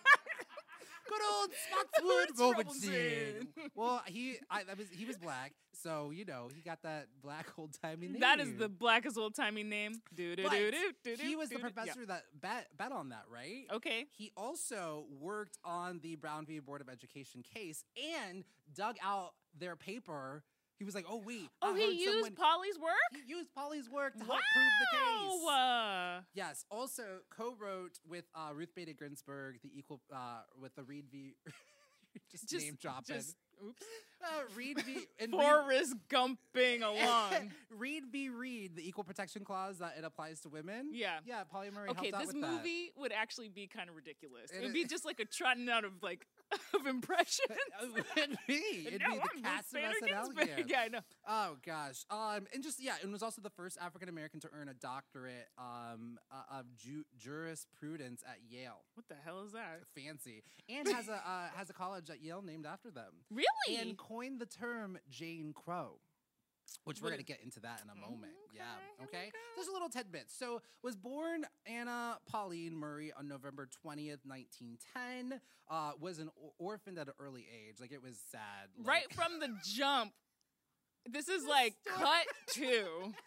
Good old Spotswood Robinson. Well, he was black, so he got that black old timey name. That is the blackest old timey name. He was the professor that bet on that, right? Okay. He also worked on the Brown v. Board of Education case and dug out their paper. He was like, oh, wait. Oh, he used Polly's work? He used Polly's work to help prove the case. Yes. Also co-wrote with Ruth Bader Ginsburg with the Reed v. just name dropping. Oops. Reed v. Forrest Gumping along. Reed v. Reed, the Equal Protection Clause that it applies to women. Yeah. Yeah, Polly Murray helped out with that. Okay, this movie would actually be kind of ridiculous. It would be just like a trotting out of of impressions. It'd be the cast of SNL here. Yeah, I know. Oh gosh. And it was also the first African American to earn a doctorate of jurisprudence at Yale. What the hell is that? Fancy. And has a college at Yale named after them. Really? And coined the term Jane Crow. Which we're going to get into that in a moment. Okay. There's a little tidbit. So, was born Anna Pauline Murray on November 20th, 1910. Was orphaned at an early age. Like, it was sad. Right from the jump. This is like cut to.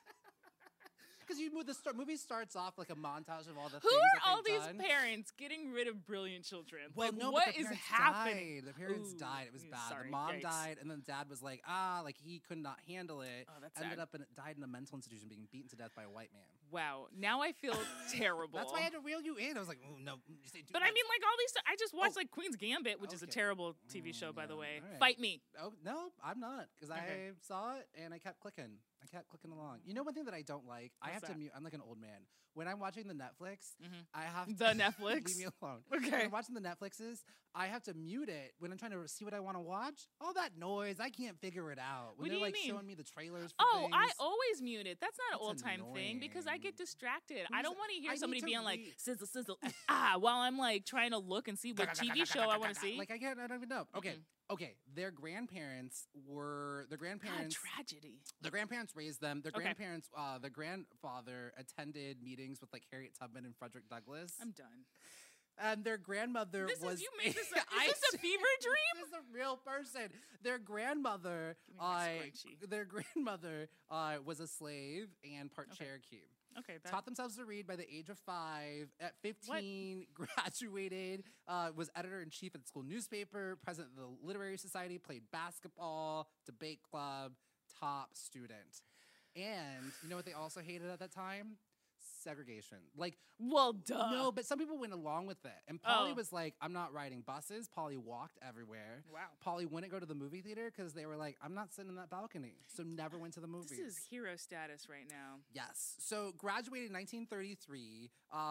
Because the movie starts off like a montage of all the Who things are that all they've these done. parents getting rid of brilliant children? Well, like, no, what but the is parents happening? died. The parents died. It was bad. Sorry, the mom yikes. died, and then dad was like, like he could not handle it. Oh, that's Ended sad. up died in a mental institution, being beaten to death by a white man. Wow. Now I feel terrible. That's why I had to reel you in. I was like, oh, no. But I mean, like all these. I just watched like Queen's Gambit, which is a terrible TV show, by the way. All right. Fight me. Oh no, I'm not, because I saw it and I kept clicking. Along. You know one thing that I don't like? I have to mute. I'm like an old man. When I'm watching the Netflix, I have to... The Netflix? Leave me alone. Okay. When I'm watching the Netflixes, I have to mute it when I'm trying to see what I want to watch. All that noise, I can't figure it out. When What do they're you mean? showing me the trailers for Oh, things. I always mute it. That's not an That's old-time thing because I get distracted. I Who's- don't want to I hear need somebody to being like, read. sizzle, sizzle, while I'm like trying to look and see what TV show I want to see. Like, I don't even know. Okay. Their grandparents were... God, tragedy. Their grandparents raised them. Their Okay. grandparents, the grandfather attended meetings with like Harriet Tubman and Frederick Douglass. I'm done. And their grandmother was. You made this. Is this a fever dream? This is a real person. Their grandmother. Their grandmother was a slave and part Cherokee. Okay. Taught themselves to read by the age of 5. At 15, graduated. Was editor-in-chief at the school newspaper. President of the Literary Society. Played basketball. Debate club. Top student. And you know what they also hated at that time? Segregation. Like, well, duh. No, but some people went along with it. And Polly was like, I'm not riding buses. Polly walked everywhere. Wow. Polly wouldn't go to the movie theater because they were like, I'm not sitting in that balcony. So never went to the movies. This is hero status right now. Yes. So graduated in 1933.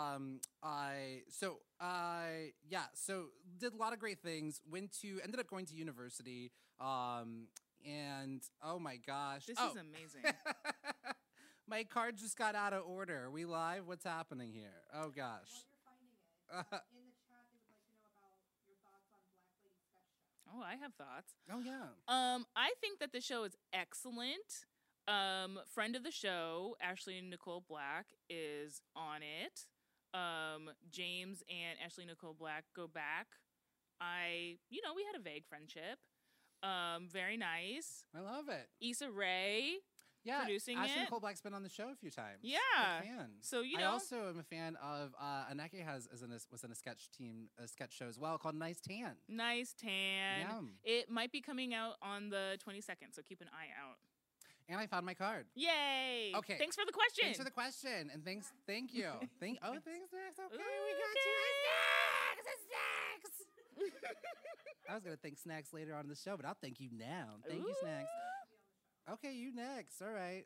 So did a lot of great things. Ended up going to university. And oh my gosh. This is amazing. My card just got out of order. Are we live? What's happening here? Oh gosh. While you're finding it, in the chat they would like to know about your thoughts on Black Lady Sketch Show. Oh, I have thoughts. Oh yeah. I think that the show is excellent. Friend of the show, Ashley Nicole Black, is on it. James and Ashley Nicole Black go back. We had a vague friendship. Very nice. I love it. Issa Rae. Yeah, producing Ashley it. Nicole Black's been on the show a few times. Yeah, Big fan. So I also am a fan of Aneke was in a sketch show as well called Nice Tan. Nice Tan. Yum. It might be coming out on the 22nd, so keep an eye out. And I found my card. Yay! Okay. Thanks for the question. Thanks for the question, and thank you. Thanks, Snacks. Okay, we got you. Snacks. I was gonna thank Snacks later on in the show, but I'll thank you now. Thank you, Snacks. Okay, you next. All right.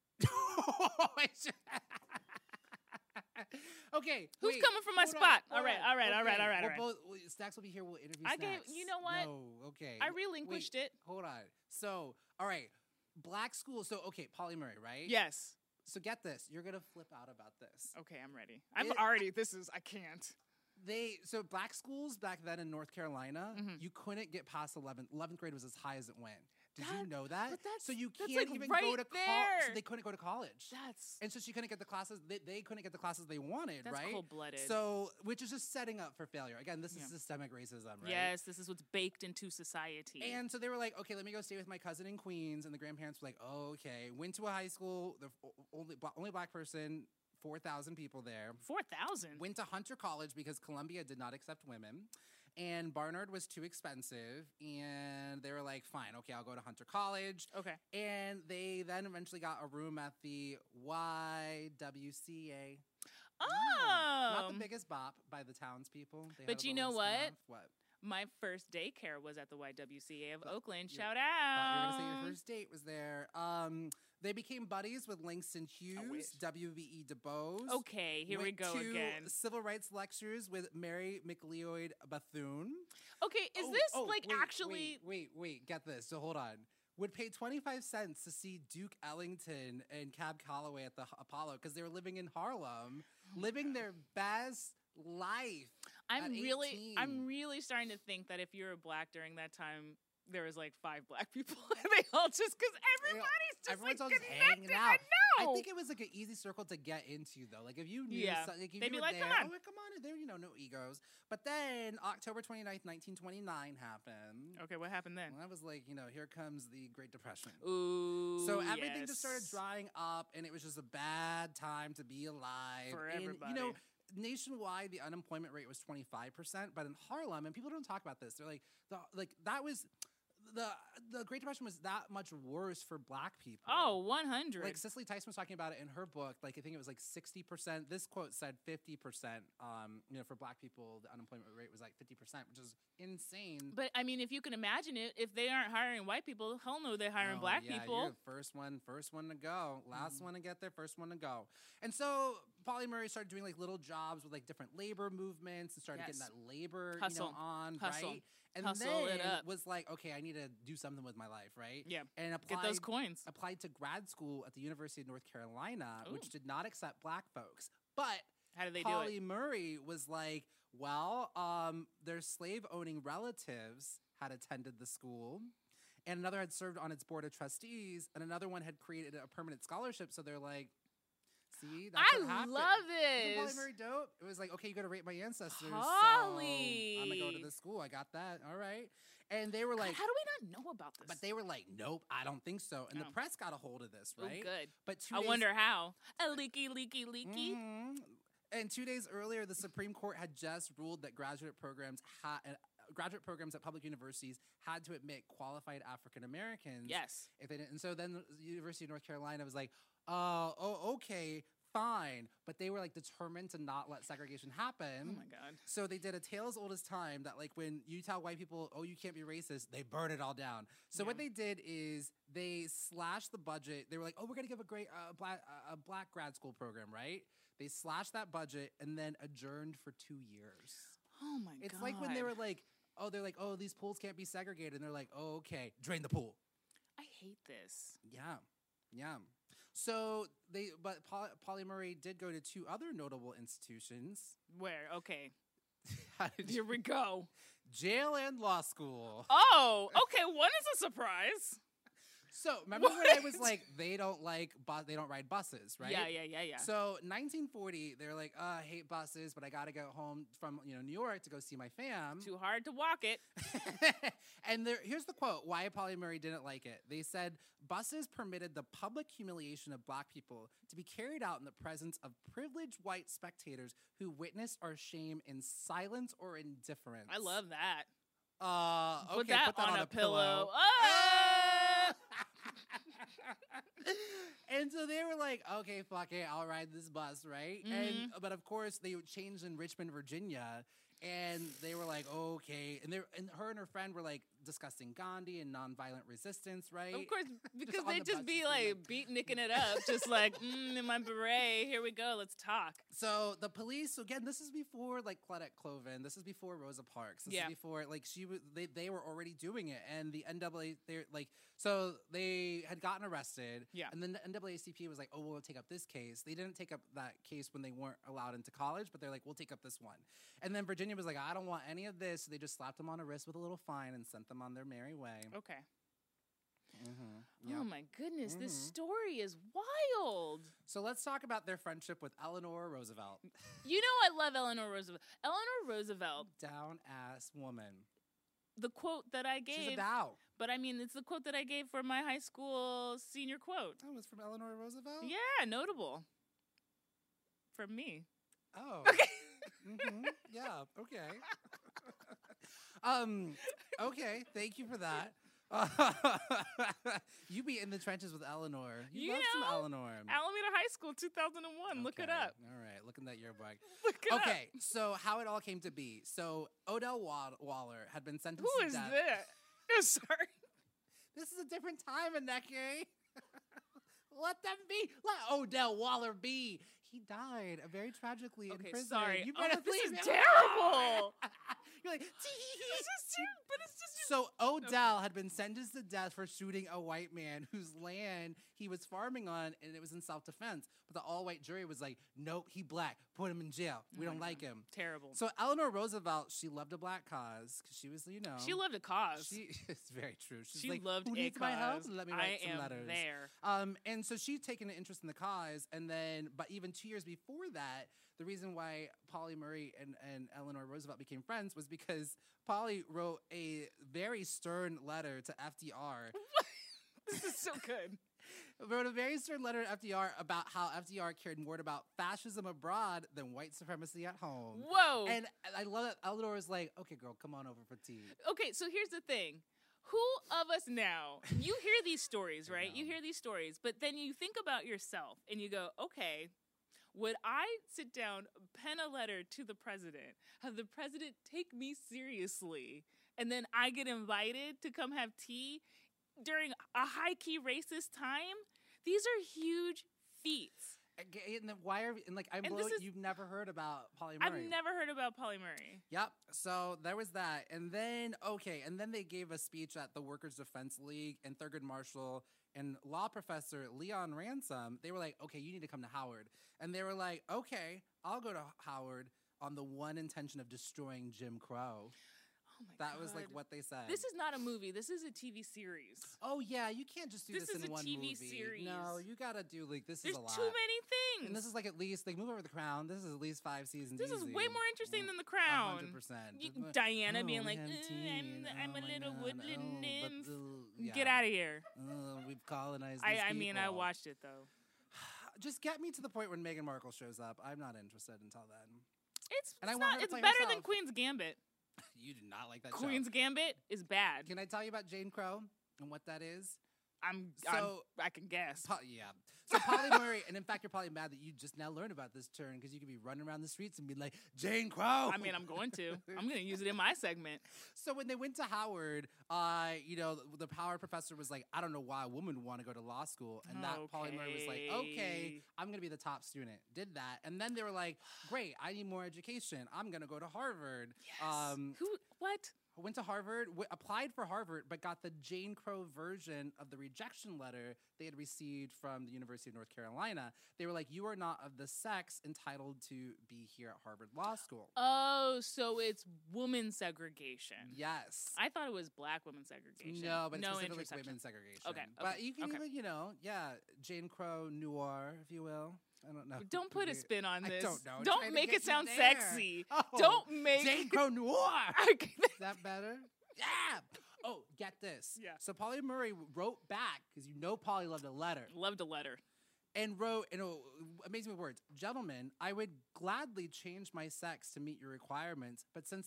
Okay. Who's coming from my spot? All right. Snacks will be here. We'll interview I Snacks. You know what? No, okay. I relinquished it. Hold on. So, all right. Black school. So, okay, Polly Murray, right? Yes. So get this. You're going to flip out about this. Okay, I'm ready. I can't. So black schools back then in North Carolina, you couldn't get past 11th. 11th grade was as high as it went. Did you know that? So you can't even go to college. So they couldn't go to college. And so she couldn't get the classes. They couldn't get the classes they wanted, right? That's cold-blooded. So, which is just setting up for failure. Again, this is systemic racism, right? Yes, this is what's baked into society. And so they were like, okay, let me go stay with my cousin in Queens. And the grandparents were like, oh, okay. Went to a high school, the only black person, 4,000 people there. 4,000? Went to Hunter College because Columbia did not accept women. And Barnard was too expensive. And they were like, fine, okay, I'll go to Hunter College. Okay. And they then eventually got a room at the YWCA. Oh! Not the biggest bop by the townspeople. But you know what? What? My first daycare was at the YWCA of Oakland. Shout Thought you were out. going to say your first date was there. They became buddies with Langston Hughes, W.B.E. Du Bois. Okay, here we go again. Civil rights lectures with Mary McLeod Bethune. Okay, is actually... Wait, get this. So hold on. Would pay 25 cents to see Duke Ellington and Cab Calloway at the Apollo because they were living in Harlem, living their best life. I'm really starting to think that if you were black during that time, there was like 5 black people, and they all just because everyone's just hanging out. I know. I think it was like an easy circle to get into though. Like if you knew, if they'd be like, there, come on, there, no egos. But then October 29th, 1929 happened. Okay, what happened then? Well, that was like, here comes the Great Depression. Ooh, so everything just started drying up, and it was just a bad time to be alive for everybody. And, nationwide, the unemployment rate was 25%, but in Harlem, and people don't talk about this, they're like, that was. The Great Depression was that much worse for black people. Oh, 100. Like Cicely Tyson was talking about it in her book. Like I think it was like 60%. This quote said 50%. For black people, the unemployment rate was like 50%, which is insane. But I mean, if you can imagine it, if they aren't hiring white people, hell no, they're hiring black people. You're the first one to go, last one to get there, first one to go. And so Polly Murray started doing like little jobs with like different labor movements and started getting that labor Hustle. On, Hustle. right? And Hustle then it up. was like, okay, I need to do something with my life, right? Yeah. And get those coins. Applied to grad school at the University of North Carolina, Ooh. which did not accept black folks. But how did they Polly do it? Murray was like, well, their slave-owning relatives had attended the school, and another had served on its board of trustees, and another one had created a permanent scholarship. So they're like, See, that's I what happened. love Isn't Pauli this. Murray dope? It was like, okay, you got to rate my ancestors. Polly. So I'm going to go to this school. I got that. All right. And they were like, how do we not know about this? but they were like, nope, I don't think so. And the Oh. press got a hold of this, Oh, right? good. But I wonder how. A leaky. Mhm. And 2 days earlier, the Supreme Court had just ruled that graduate programs at public universities had to admit qualified African Americans. Yes. If they didn't. And so then the University of North Carolina was like, okay, fine. But they were like determined to not let segregation happen. Oh my God. So they did a tale as old as time that like when you tell white people, oh, you can't be racist, they burn it all down. So what they did is they slashed the budget. They were like, oh, we're going to give a black grad school program, right? They slashed that budget and then adjourned for 2 years. Oh my God. It's like when they were like, oh, these pools can't be segregated. And they're like, oh, okay, drain the pool. I hate this. Yeah. So Pauli Murray did go to 2 other notable institutions. Where? Okay. How did Here we go. Jail and law school. Oh, okay. One is a surprise. So remember when I was like, they don't ride buses, right? Yeah. So 1940, they're like, I hate buses, but I got to go home from New York to go see my fam. Too hard to walk it. And here's the quote, why Pauli Murray didn't like it. They said, buses permitted the public humiliation of black people to be carried out in the presence of privileged white spectators who witnessed our shame in silence or indifference. I love that. Okay, put that on a pillow. And so they were like, okay, fuck it, I'll ride this bus, right? But of course, they changed in Richmond, Virginia, and they were like, okay. And her and her friend were like discussing Gandhi and nonviolent resistance, right? Of course, because on they the just bus, be just like beatniking it up, just like, in my beret, here we go, let's talk. So the police, again, this is before like Claudette Cloven, this is before Rosa Parks, this is before like they were already doing it, and the NAA, so they had gotten arrested, and then the NAACP was like, oh, we'll take up this case. They didn't take up that case when they weren't allowed into college, but they're like, we'll take up this one. And then Virginia was like, I don't want any of this. So they just slapped them on a wrist with a little fine and sent them on their merry way. Okay. Yep. Oh my goodness, this story is wild. So let's talk about their friendship with Eleanor Roosevelt. You know I love Eleanor Roosevelt. Eleanor Roosevelt. Down-ass woman. The quote that I gave. She's a dow. But I mean, it's the quote that I gave for my high school senior quote. Oh, it was from Eleanor Roosevelt? Yeah, notable. From me. Oh. Okay. Yeah, okay. Okay, thank you for that. You be in the trenches with Eleanor. You love some Eleanor. Alameda High School, 2001. Look it up. All right, look in that yearbook. Look it up. Okay, so how it all came to be. So Odell Waller had been sentenced Who to is death. that? Oh, sorry. This is a different time, Aneke. Let them be. Let Odell Waller be. He died very tragically in prison. Sorry. You better this leave is him terrible. You're like, This is terrible, but it's just... So Odell had been sentenced to death for shooting a white man whose land he was farming on, and it was in self-defense. But the all-white jury was like, nope, he black. Put him in jail. We don't like him. Terrible. So Eleanor Roosevelt, she loved a black cause because she was, She loved a cause. It's very true. She's she like, loved who a needs my help? cause. Let me write I some am letters. there. And so she'd taken an interest in the cause, and then, but even 2 years before that, the reason why Pauli Murray and Eleanor Roosevelt became friends was because Pauli wrote a very stern letter to FDR. This is so good. Wrote a very stern letter to FDR about how FDR cared more about fascism abroad than white supremacy at home. Whoa. And I love that Eleanor was like, okay, girl, come on over for tea. Okay, so here's the thing. Who of us now, you hear these stories, right? You hear these stories, but then you think about yourself and you go, okay, would I sit down, pen a letter to the president, have the president take me seriously, and then I get invited to come have tea during a high-key racist time? These are huge feats. And then I'm blowing, you've never heard about Pauli Murray. I've never heard about Pauli Murray. Yep. So there was that. And then they gave a speech at the Workers' Defense League, and Thurgood Marshall and law professor Leon Ransom, they were like, okay, you need to come to Howard. And they were like, okay, I'll go to Howard on the one intention of destroying Jim Crow. Oh That was like God. what they said. This is not a movie. This is a TV series. Oh yeah, you can't just do this This in is a one TV movie. series. No, you gotta do like this There's is a lot. too many things. And this is like at least like Move Over the Crown. This is at least 5 seasons. This is easy. way more interesting than The Crown. 100%. Diana being Oh, like, we have tea, I'm oh a my little God, woodland but nymph. yeah. Get out of here. We've colonized. These I mean, I people. watched it though. Just get me to the point when Meghan Markle shows up. I'm not interested until then. It's And I it's want not. her to It's play better than herself. Queen's Gambit. You do not like that show. Queen's Gambit is bad. Can I tell you about Jane Crow and what that is? I can guess. Yeah. So Polly Murray, and in fact, you're probably mad that you just now learned about this term because you could be running around the streets and be like, Jane Crow. I mean, I'm going to. I'm going to use it in my segment. So when they went to Howard, the Howard professor was like, I don't know why a woman would want to go to law school. And that Polly Murray was like, okay, I'm going to be the top student. Did that. And then they were like, great, I need more education. I'm going to go to Harvard. Yes. What? Went to Harvard, applied for Harvard, but got the Jane Crow version of the rejection letter they had received from the University of North Carolina. They were like, you are not of the sex entitled to be here at Harvard Law School. Oh, so it's woman segregation. Yes. I thought it was black women segregation. No, but it's no specifically intersection. women segregation. Okay. But you can even, Jane Crow noir, if you will. I don't know. Don't put a spin on this. I don't know. I'm Don't trying to make get it sound you there. sexy. Oh, Don't make Jane Crow noir. Okay. Is that better? Yeah. Oh, get this. Yeah. So Polly Murray wrote back, because you know Polly loved a letter. Loved a letter. And wrote, amazing words, gentlemen, I would gladly change my sex to meet your requirements, but since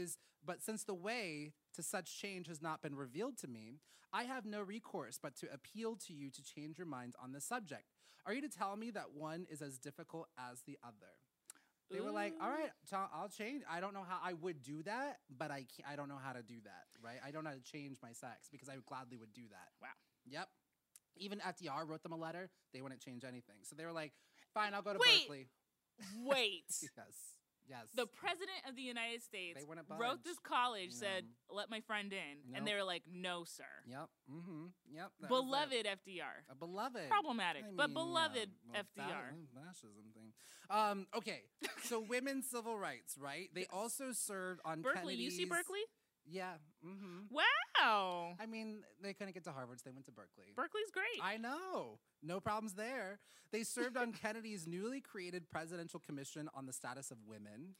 the way to such change has not been revealed to me, I have no recourse but to appeal to you to change your minds on this subject. Are you to tell me that one is as difficult as the other? They were like, all right, I'll change. I don't know how I would do that, but I don't know how to do that, right? I don't know how to change my sex because I gladly would do that. Wow. Yep. Even FDR wrote them a letter. They wouldn't change anything. So they were like, fine, I'll go to Berkeley. Wait. Yes. The president of the United States They wouldn't wrote budge. this college, said, let my friend in. And Nope. they were like, no, sir. Yep. Mm-hmm. Yep. that was it. Beloved FDR. A beloved. Problematic, I but mean, beloved well, FDR. Fascism thing. Okay. So women's civil rights, right? They also served on Berkeley. Kennedy's. UC Berkeley? Yeah. Mm-hmm. Wow. I mean, they couldn't get to Harvard, so they went to Berkeley. Berkeley's great. I know. No problems there. They served on Kennedy's newly created Presidential Commission on the Status of Women.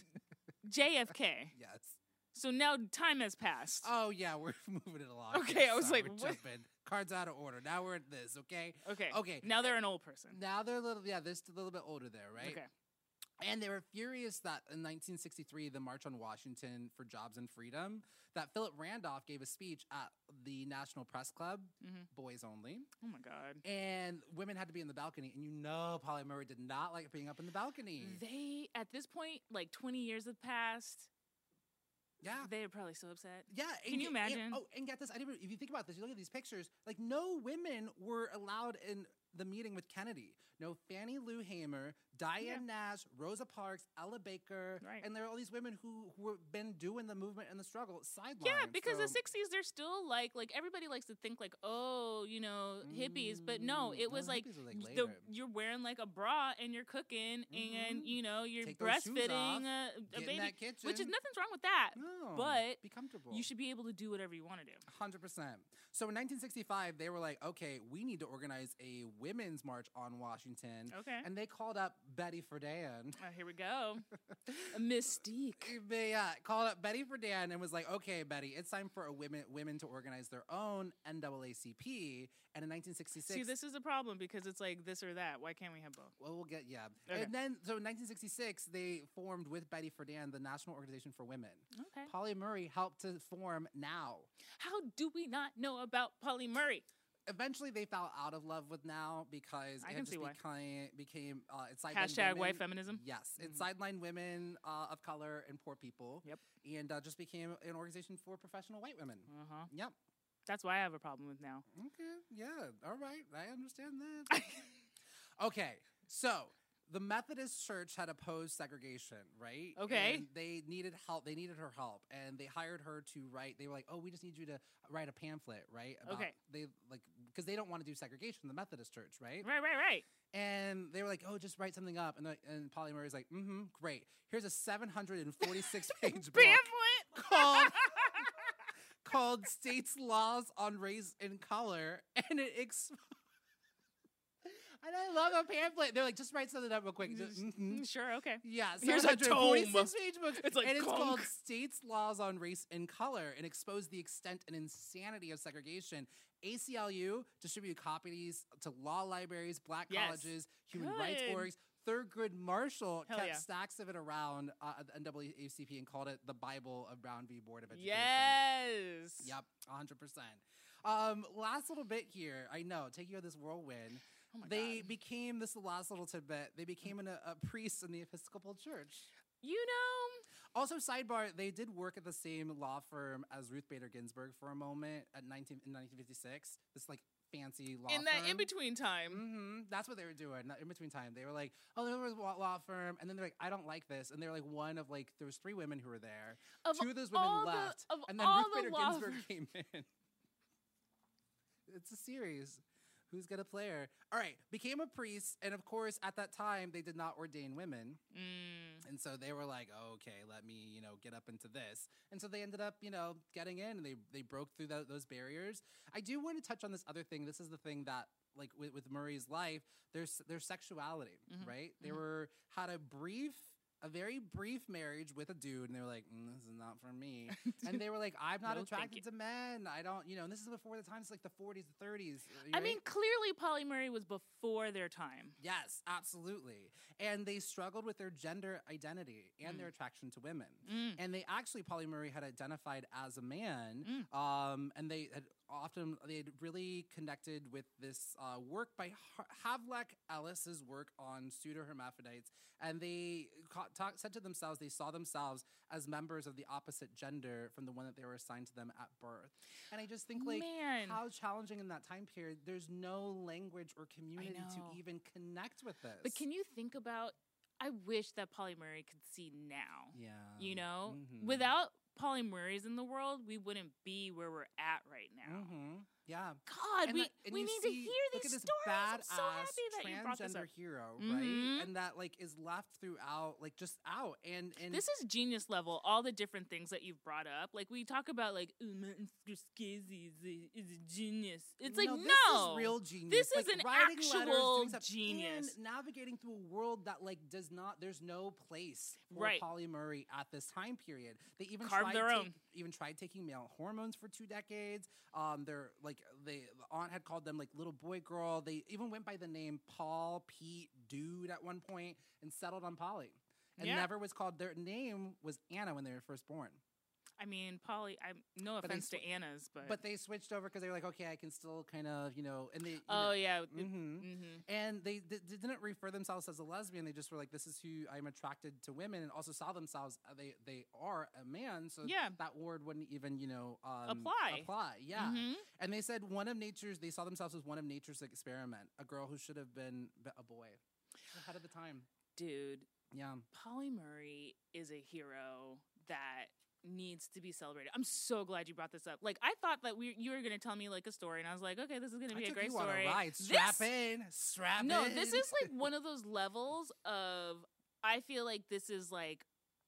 JFK. Yes. So now time has passed. Oh, yeah, we're moving it along. Okay, I was Sorry, like, we're what? jumping. Cards out of order. Now we're at this, okay? Okay. Now they're an old person. Now they're they're a little bit older there, right? Okay. And they were furious that in 1963, the March on Washington for Jobs and Freedom, that Philip Randolph gave a speech at the National Press Club, boys only. Oh my God. And women had to be in the balcony. And you know Polly Murray did not like being up in the balcony. They, at this point, like 20 years have passed. Yeah. They're probably so upset. Yeah. Can you imagine? And get this. If you think about this, you look at these pictures, like no women were allowed in the meeting with Kennedy. No Fannie Lou Hamer, Diane Nash, Rosa Parks, Ella Baker. Right. And there are all these women who have been doing the movement and the struggle sideline. Yeah, because the 60s, they're still like everybody likes to think like, oh, hippies. But no, it was like, hippies were, like, later. you're wearing like a bra and you're cooking and, you're Take those shoes breastfeeding off, a get in baby. that kitchen. Which is nothing's wrong with that. No, but be comfortable. you should be able to do whatever you want to do. 100%. So in 1965, they were like, okay, we need to organize a women's march on Washington. Okay. And they called up Betty Friedan. Here we go. A mystique. They called up Betty Friedan and was like, okay, Betty, it's time for women to organize their own NAACP. And in 1966... See, this is a problem because it's like this or that. Why can't we have both? Well, we'll get, Okay. And then, so in 1966, they formed with Betty Friedan the National Organization for Women. Okay. Polly Murray helped to form NOW. How do we not know about Polly Murray? Eventually, they fell out of love with NOW because I it can just see why. became it's sidelined Hashtag women. white feminism? Yes, it's sidelined women of color and poor people. Yep. And just became an organization for professional white women. Uh-huh. Yep. That's why I have a problem with now. Okay. Yeah. All right. I understand that. Okay. So The Methodist Church had opposed segregation, right? Okay. And they needed help. They needed her help, and they hired her to write. They were like, "Oh, we just need you to write a pamphlet, right?" About, Okay. They because they don't want to do segregation in the Methodist Church, right? Right. And they were like, "Oh, just write something up." And Polly Murray's like, great. Here's a 746-page book Pamphlet called States Laws on Race and Color, and it and I love a pamphlet. They're like, just write something up real quick. Just, Sure, okay. Yeah, Here's a tome. 746-page book. It's like and it's clunk. called States Laws on Race and Color, and exposed the extent and insanity of segregation. ACLU distributed copies to law libraries, black Yes. colleges, human rights Good. orgs. Thurgood Marshall Hell kept yeah. stacks of it around at the NAACP and called it the Bible of Brown v. Board of Education. Yes. Yep, 100%. Last little bit here. I know, take you on this whirlwind. Oh my They God. became, this is the last little tidbit, they became a priest in the Episcopal Church. You know, Also, sidebar, they did work at the same law firm as Ruth Bader Ginsburg for a moment in 1956. This like fancy law in firm. that in-between time. That's what they were doing. In between time, they were like, "Oh, there was a law firm," and then they're like, "I don't like this," and they're like, one of like there was 3 women who were there. Of 2 of those women all the- left, of and then all Ruth the Bader law Ginsburg came in. It's a series. Who's gonna play her? All right, became a priest, and of course, at that time, they did not ordain women. And so they were like, oh, okay, let me, get up into this. And so they ended up, getting in, and they broke through those barriers. I do want to touch on this other thing. This is the thing that, like, with Murray's life, there's sexuality, right? They had a very brief marriage with a dude, and they were like, this is not for me. And they were like, I'm not No, attracted to men. I don't, and this is before the times, like the 40s, the 30s. I right? mean, clearly Polly Murray was before their time. Yes, absolutely. And they struggled with their gender identity and their attraction to women. And they actually, Polly Murray had identified as a man, and they had really connected with this work by Havelock Ellis's work on pseudo-hermaphrodites, and they said to themselves, they saw themselves as members of the opposite gender from the one that they were assigned to them at birth. And I just think, like, Man. how challenging in that time period. There's no language or community to know. even connect with this. But can you think about, I wish that Polly Murray could see now. Yeah. You know? Without Polly Murray's in the world, we wouldn't be where we're at right now. Yeah. God, And we you need see, to hear look these at this stories. I'm badass so happy that you brought this up. transgender hero, right? And that like is left throughout, like just out. And This is genius level, all the different things that you've brought up. Like, we talk about, like, Martin Scorsese is a genius. It's like, no, no. this is real genius. This Like, is an writing letters, actual doing stuff, genius. and navigating through a world that like there's no place for Right. Polly Murray at this time period. They even Carved their own. tried taking male hormones for 2 decades. They're like the aunt had called them like little boy girl. They even went by the name Paul Pete Dude at one point and settled on Polly. And Yeah. never was called, their name was Anna when they were first born. I mean, Polly, no But they offense to Anna's, But they switched over because they were like, okay, I can still kind of, and they. yeah. And they didn't refer themselves as a lesbian. They just were like, this is who I'm attracted to women, and also saw themselves, they are a man. So Yeah. that word wouldn't even, Apply. Yeah. And they said they saw themselves as one of nature's experiment, a girl who should have been a boy. Ahead of the time. Dude, Yeah. Polly Murray is a hero that needs to be celebrated. I'm so glad you brought this up. Like, I thought that you were going to tell me like a story, and I was like, okay, this is going to be a great story. On a ride. Strap in. No, this is like one of those levels of, I feel like this is like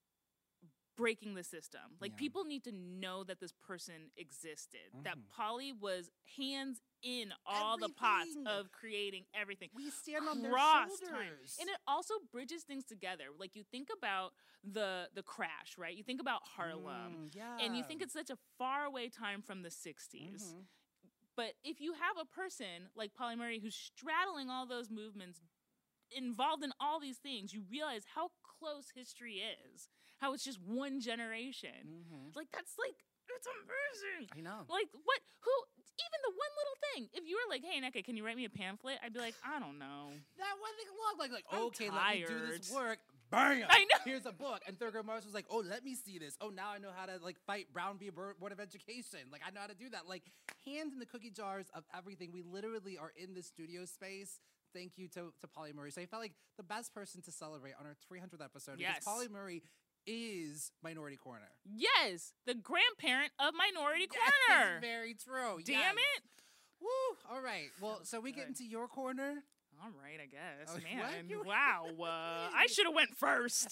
breaking the system. Like, people need to know that this person existed, that Polly was hands in all the pots of creating everything. We stand on their Cross shoulders. time. And it also bridges things together. Like, you think about the crash, right? You think about Harlem. And you think it's such a far away time from the 60s. But if you have a person like Polly Murray who's straddling all those movements, involved in all these things, you realize how close history is. How it's just one generation. Like, that's like, it's amazing. I know. Like, even the one little thing. If you were like, hey, Nneka, can you write me a pamphlet? I'd be like, I don't know. That one thing looked like I'm okay, let me do this tired. work. Bam! I know. Here's a book. And Thurgood Marshall was like, oh, let me see this. Oh, now I know how to like fight Brown v. Board of Education. Like, I know how to do that. Like, hands in the cookie jars of everything. We literally are in this studio space thank you to Polly Murray. So I felt like the best person to celebrate on our 300th episode Yes. because Polly Murray is Minority Corner. Yes, the grandparent of Minority Yes, Corner. very true. Damn yes. it. Woo! All right. Well, so we get good. into your corner. All right, I guess. Oh, what? Man, You- wow. I should have went first.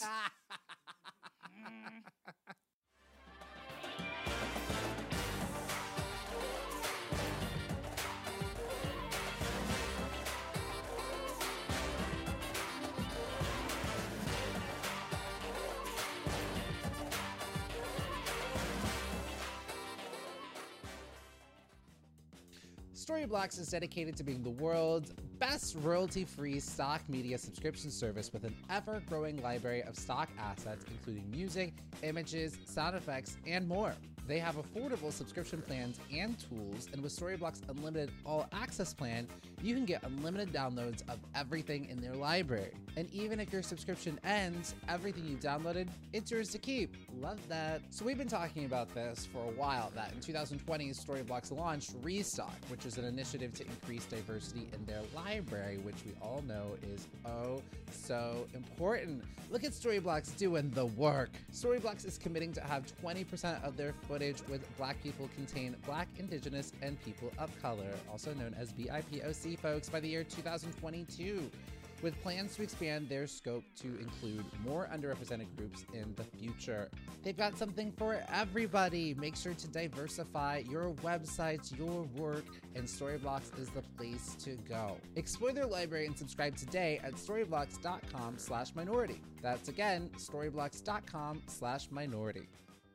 Storyblocks is dedicated to being the world's best royalty-free stock media subscription service with an ever-growing library of stock assets, including music, images, sound effects, and more. They have affordable subscription plans and tools, and with Storyblocks Unlimited All Access plan, you can get unlimited downloads of everything in their library. And even if your subscription ends, everything you downloaded, it's yours to keep. Love that. So we've been talking about this for a while, that in 2020, Storyblocks launched Restock, which is an initiative to increase diversity in their library, which we all know is oh so important. Look at Storyblocks doing the work. Storyblocks is committing to have 20% of their footage with Black people contain Black, Indigenous, and people of color, also known as BIPOC folks, by the year 2022. With plans to expand their scope to include more underrepresented groups in the future. They've got something for everybody. Make sure to diversify your websites, your work, and Storyblocks is the place to go. Explore their library and subscribe today at storyblocks.com/minority. That's again, storyblocks.com/minority.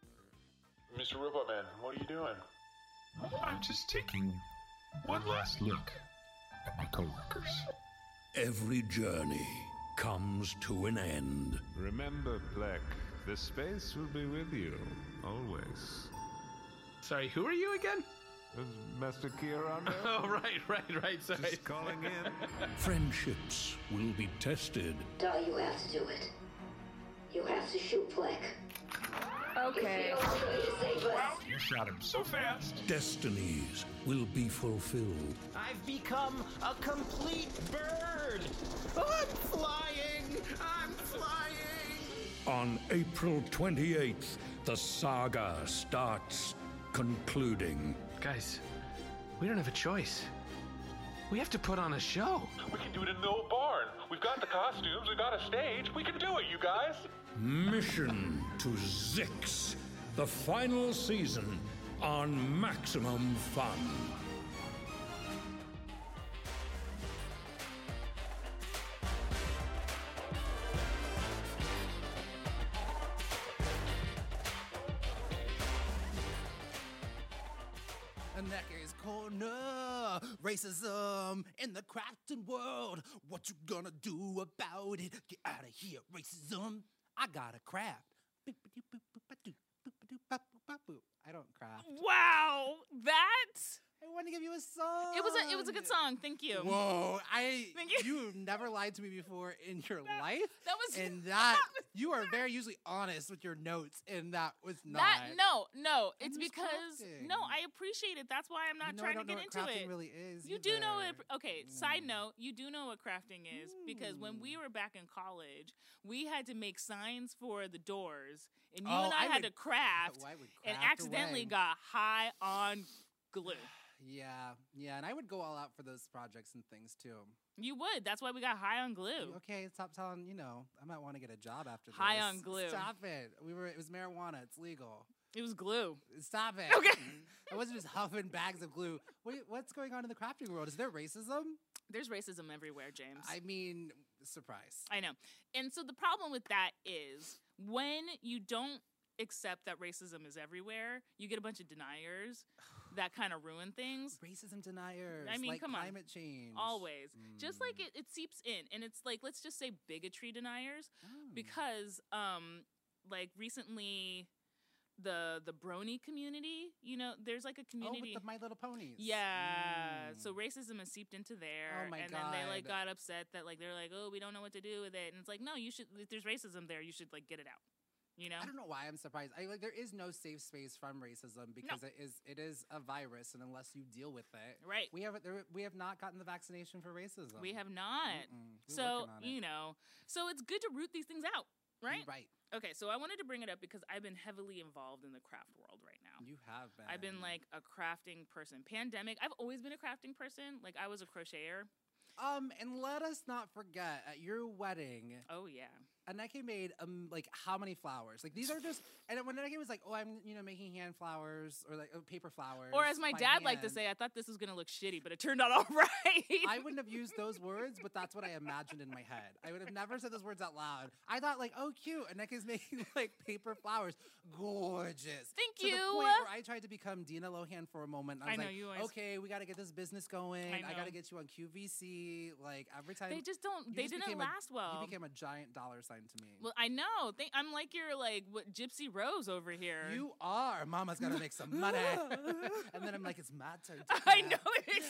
Mr. Robot Man, what are you doing? I'm just taking one last look at my coworkers. Every journey comes to an end. Remember, Black, the space will be with you, always. Sorry, who are you again? Master Kieran? Oh, right, sorry. Just calling in. Friendships will be tested. All you have to do it. You have to shoot Flick. Okay. You shot him so fast. Destinies will be fulfilled. I've become a complete bird. I'm flying. On April 28th, the saga starts concluding. Guys, we don't have a choice. We have to put on a show. We can do it in the old barn. We've got the costumes, we've got a stage. We can do it, you guys. Mission to Zix, the final season on Maximum Fun. Necker's Corner, racism in the crafting world. What you gonna do about it? Get out of here, racism. I gotta craft. I don't craft. Wow, that I want to give you a song. it was a good song. Thank you. Whoa, Thank you. You've never lied to me before in your life. That was And that you are very usually honest with your notes, and that was not. that. No, it's just because crafting. no, I appreciate it. That's why I'm not I trying to don't know get what into crafting it. really is. You do know either. it. Okay, side note, you do know what crafting is because when we were back in college, we had to make signs for the doors, and you and I had to craft, I would and craft accidentally away. got high on glue. Yeah, and I would go all out for those projects and things too. You would. That's why we got high on glue. Okay, stop telling. I might want to get a job after this. High on glue. Stop it. It was marijuana. It's legal. It was glue. Stop it. Okay. I wasn't just huffing bags of glue. Wait, what's going on in the crafting world? Is there racism? There's racism everywhere, James. I mean, surprise. I know. And so the problem with that is when you don't accept that racism is everywhere, you get a bunch of deniers that kind of ruin things. Racism deniers. I mean, like come on. climate change. Always. Just like it seeps in. And it's like, let's just say bigotry deniers. Because, like recently, the brony community, there's like a community. Oh, with the My Little Ponies. Yeah. So racism has seeped into there. Oh my and then they like got upset that like they're like, oh, we don't know what to do with it. And it's like, no, you should. If there's racism there, you should like get it out. you know? I don't know why I'm surprised. There is no safe space from racism because it is a virus, and unless you deal with it, right? We have not gotten the vaccination for racism. We have not. So so it's good to root these things out, right? Right. Okay, so I wanted to bring it up because I've been heavily involved in the craft world right now. You have been. I've been like a crafting person. Pandemic, I've always been a crafting person. Like I was a crocheter. And let us not forget at your wedding. Oh yeah. Aneke made like how many flowers? Like these are just, and when Aneke was like, "Oh, I'm making hand flowers or like paper flowers," or as my dad liked to say, I thought this was gonna look shitty, but it turned out all right. I wouldn't have used those words, but that's what I imagined in my head. I would have never said those words out loud. I thought like, "Oh, cute." Aneke's making like paper flowers, gorgeous. Thank you. To the point where I tried to become Dina Lohan for a moment. I was like, "Okay, we got to get this business going. I got to get you on QVC." Like every time they just don't. They didn't last well. You became a giant dollar sign to me. Well, I know. I'm like your what Gypsy Rose over here. You are. Mama's got to make some money. And then I'm like, it's my turn. I know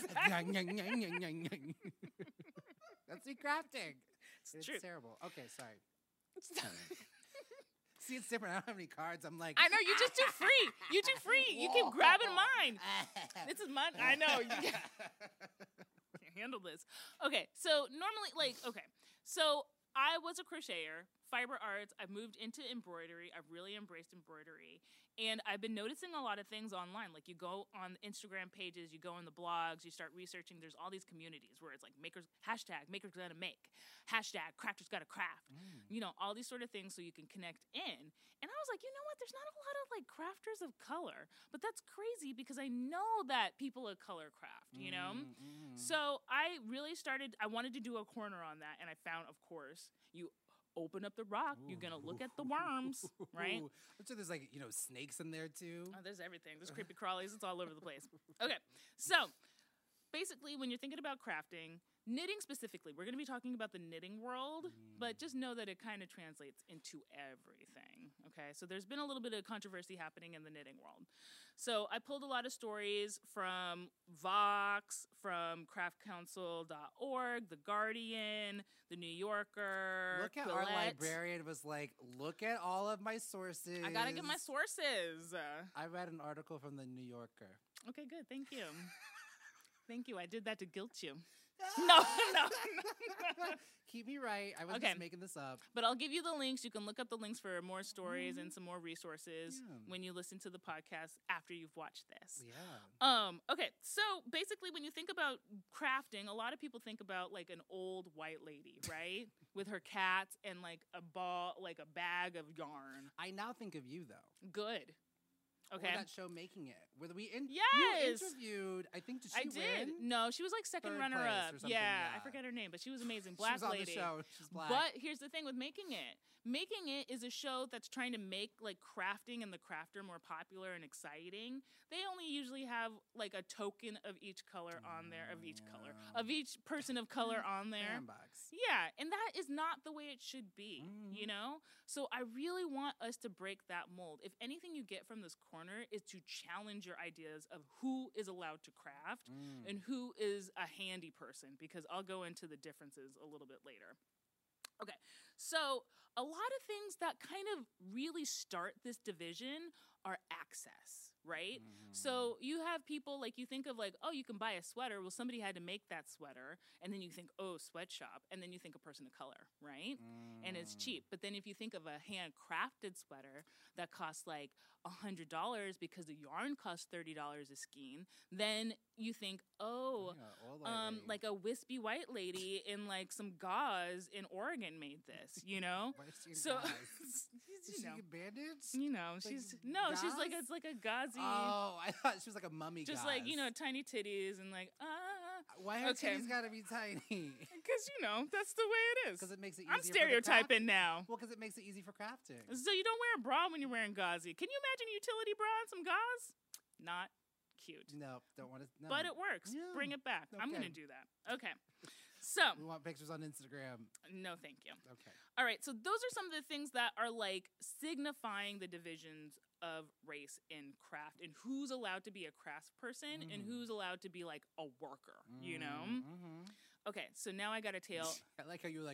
exactly. That's me crafting. It's true. Terrible. Okay, sorry. See, it's different. I don't have any cards. I'm like, I know, you're just too free. You're too free. You keep grabbing mine. This is mine. I know. You can't handle this. Okay, so normally, so I was a crocheter, fiber arts. I've moved into embroidery. I've really embraced embroidery. And I've been noticing a lot of things online. Like you go on Instagram pages, you go on the blogs, you start researching. There's all these communities where it's like makers gotta make, crafters gotta craft. All these sort of things so you can connect in. And I was like, you know what? There's not a lot of like crafters of color. But that's crazy because I know that people of color craft, you know? So I really I wanted to do a corner on that. And I found, of course, you open up the rock, you're gonna look at the worms, right? I'm sure there's like, snakes in there too. Oh, there's everything. There's creepy crawlies. It's all over the place. Okay, so basically when you're thinking about crafting, knitting specifically, we're gonna be talking about the knitting world, but just know that it kind of translates into everything, okay? So there's been a little bit of controversy happening in the knitting world. So I pulled a lot of stories from Vox, from craftcouncil.org, The Guardian, The New Yorker, Look at Quillette. Our librarian was like, look at all of my sources. I gotta get my sources. I read an article from The New Yorker. Okay, good. Thank you. Thank you. I did that to guilt you. No. Keep me right. I was just making this up. But I'll give you the links. You can look up the links for more stories and some more resources when you listen to the podcast after you've watched this. Yeah. Okay. So basically, when you think about crafting, a lot of people think about like an old white lady, right? With her cats and like a bag of yarn. I now think of you though. Good. Okay. Or that show Making It. Where Yes. You interviewed, I think, did she win? No, she was like second runner-up. Yeah, I forget her name, but she was amazing. Black she was lady. On the show. She's black. But here's the thing with Making It. Making It is a show that's trying to make like crafting and the crafter more popular and exciting. They only usually have like a token of each color on there, of each person of color on there. Sandbox. Yeah, and that is not the way it should be, you know? So I really want us to break that mold. If anything you get from this corner is to challenge your ideas of who is allowed to craft and who is a handy person, because I'll go into the differences a little bit later. Okay, so a lot of things that kind of really start this division are access, right? So you have people like, you think of like, oh, you can buy a sweater. Well, somebody had to make that sweater. And then you think, oh, sweatshop. And then you think a person of color, right? And it's cheap. But then if you think of a handcrafted sweater that costs like $100 because the yarn costs $30 a skein, then you think, oh, like a wispy white lady in like some gauze in Oregon made this, you know? So Is she a bandage? You know, like she's like, it's like a gauzy. Oh, I thought she was like a mummy. Just gauze. like, you know, tiny titties and like, Why her titties gotta be tiny? Because, you know, that's the way it is. Because it makes it easy. I'm stereotyping now. Well, because it makes it easy for crafting. So you don't wear a bra when you're wearing gauzy. Can you imagine a utility bra and some gauze? Not cute. No, don't want to. No. But it works. Yeah. Bring it back. Okay. I'm going to do that. Okay. So we want pictures on Instagram. No, thank you. Okay. All right. So those are some of the things that are like signifying the divisions of race in craft and who's allowed to be a crafts person and who's allowed to be like a worker, you know? Okay. So now I got a tale. I like how you're like,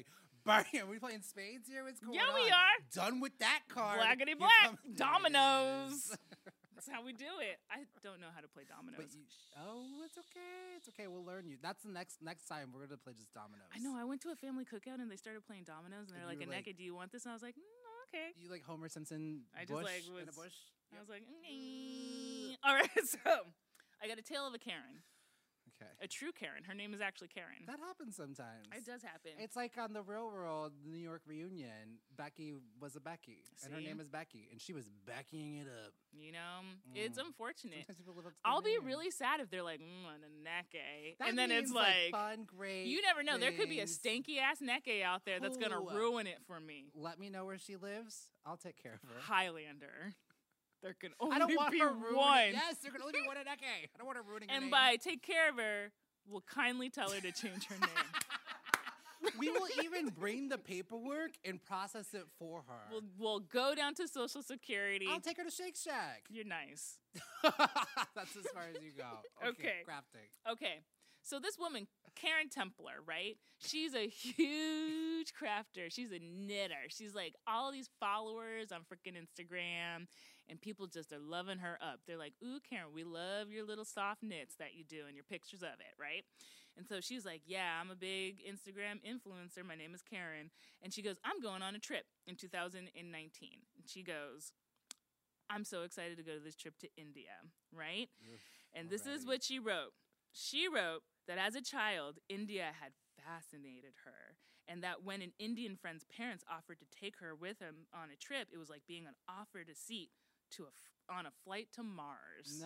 Barney, are we playing spades here? What's going on? Yeah, we are. Done with that card. Blackety Here black. comes- Dominoes. That's how we do it. I don't know how to play dominoes. It's okay. It's okay. We'll learn you. That's the next time we're gonna play just dominoes. I know. I went to a family cookout and they started playing dominoes and they're like, "Aneka, do you want this?" And I was like, "Okay." You like Homer Simpson? I just bush like in a bush. I was like, all right. So I got a tale of a Karen. Okay. A true Karen. Her name is actually Karen. That happens sometimes. It does happen. It's like on the Real World New York reunion. Becky was a Becky, and her See? name is Becky, and she was Beckying it up. You know, it's unfortunate. Sometimes people live up to their I'll be name. really sad if they're like, Aneka. That And then it's means, like, fun, great. you never know. There could be a things. stanky ass Neke out there that's going to Ooh. ruin it for me. Let me know where she lives. I'll take care of her. Highlander. There can only I don't want be her ruining. one. Yes, there can only be one Aneke. I don't want her ruining. her And name. by take care of her, we'll kindly tell her to change her name. We will even bring the paperwork and process it for her. We'll go down to Social Security. I'll take her to Shake Shack. You're nice. That's as far as you go. Okay. Crafting. Okay. So this woman, Karen Templer, right? She's a huge crafter. She's a knitter. She's like all these followers on freaking Instagram, and people just are loving her up. They're like, "Ooh, Karen, we love your little soft knits that you do and your pictures of it," right? And so she's like, "Yeah, I'm a big Instagram influencer. My name is Karen." And she goes, "I'm going on a trip in 2019." And she goes, "I'm so excited to go to this trip to India," right? And this is what she wrote. She wrote that as a child, India had fascinated her, and that when an Indian friend's parents offered to take her with him on a trip, it was like being offered a seat to on a flight to Mars.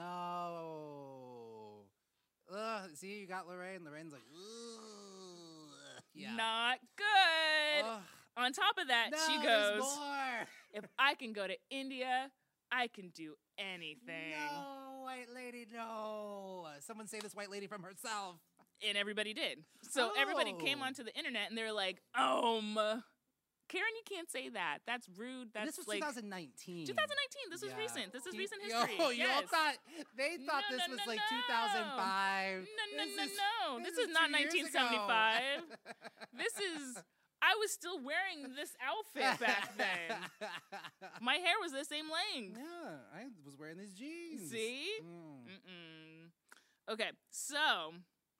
No. Ugh, see, you got Lorraine. Lorraine's like, ugh. Yeah. Not good. Ugh. On top of that, No, she there's goes, more. "If I can go to India, I can do anything." No, white lady, no. Someone say this white lady from herself. And everybody did. So everybody came onto the internet and they were like, Karen, you can't say that. That's rude. That's This was like 2019. 2019. This was recent. This is recent Yo, history. y'all Yes. thought they thought this was like 2005. No. This is not 2 years 1975. ago. This is. I was still wearing this outfit back then. My hair was the same length. Yeah, I was wearing these jeans. See? Okay, so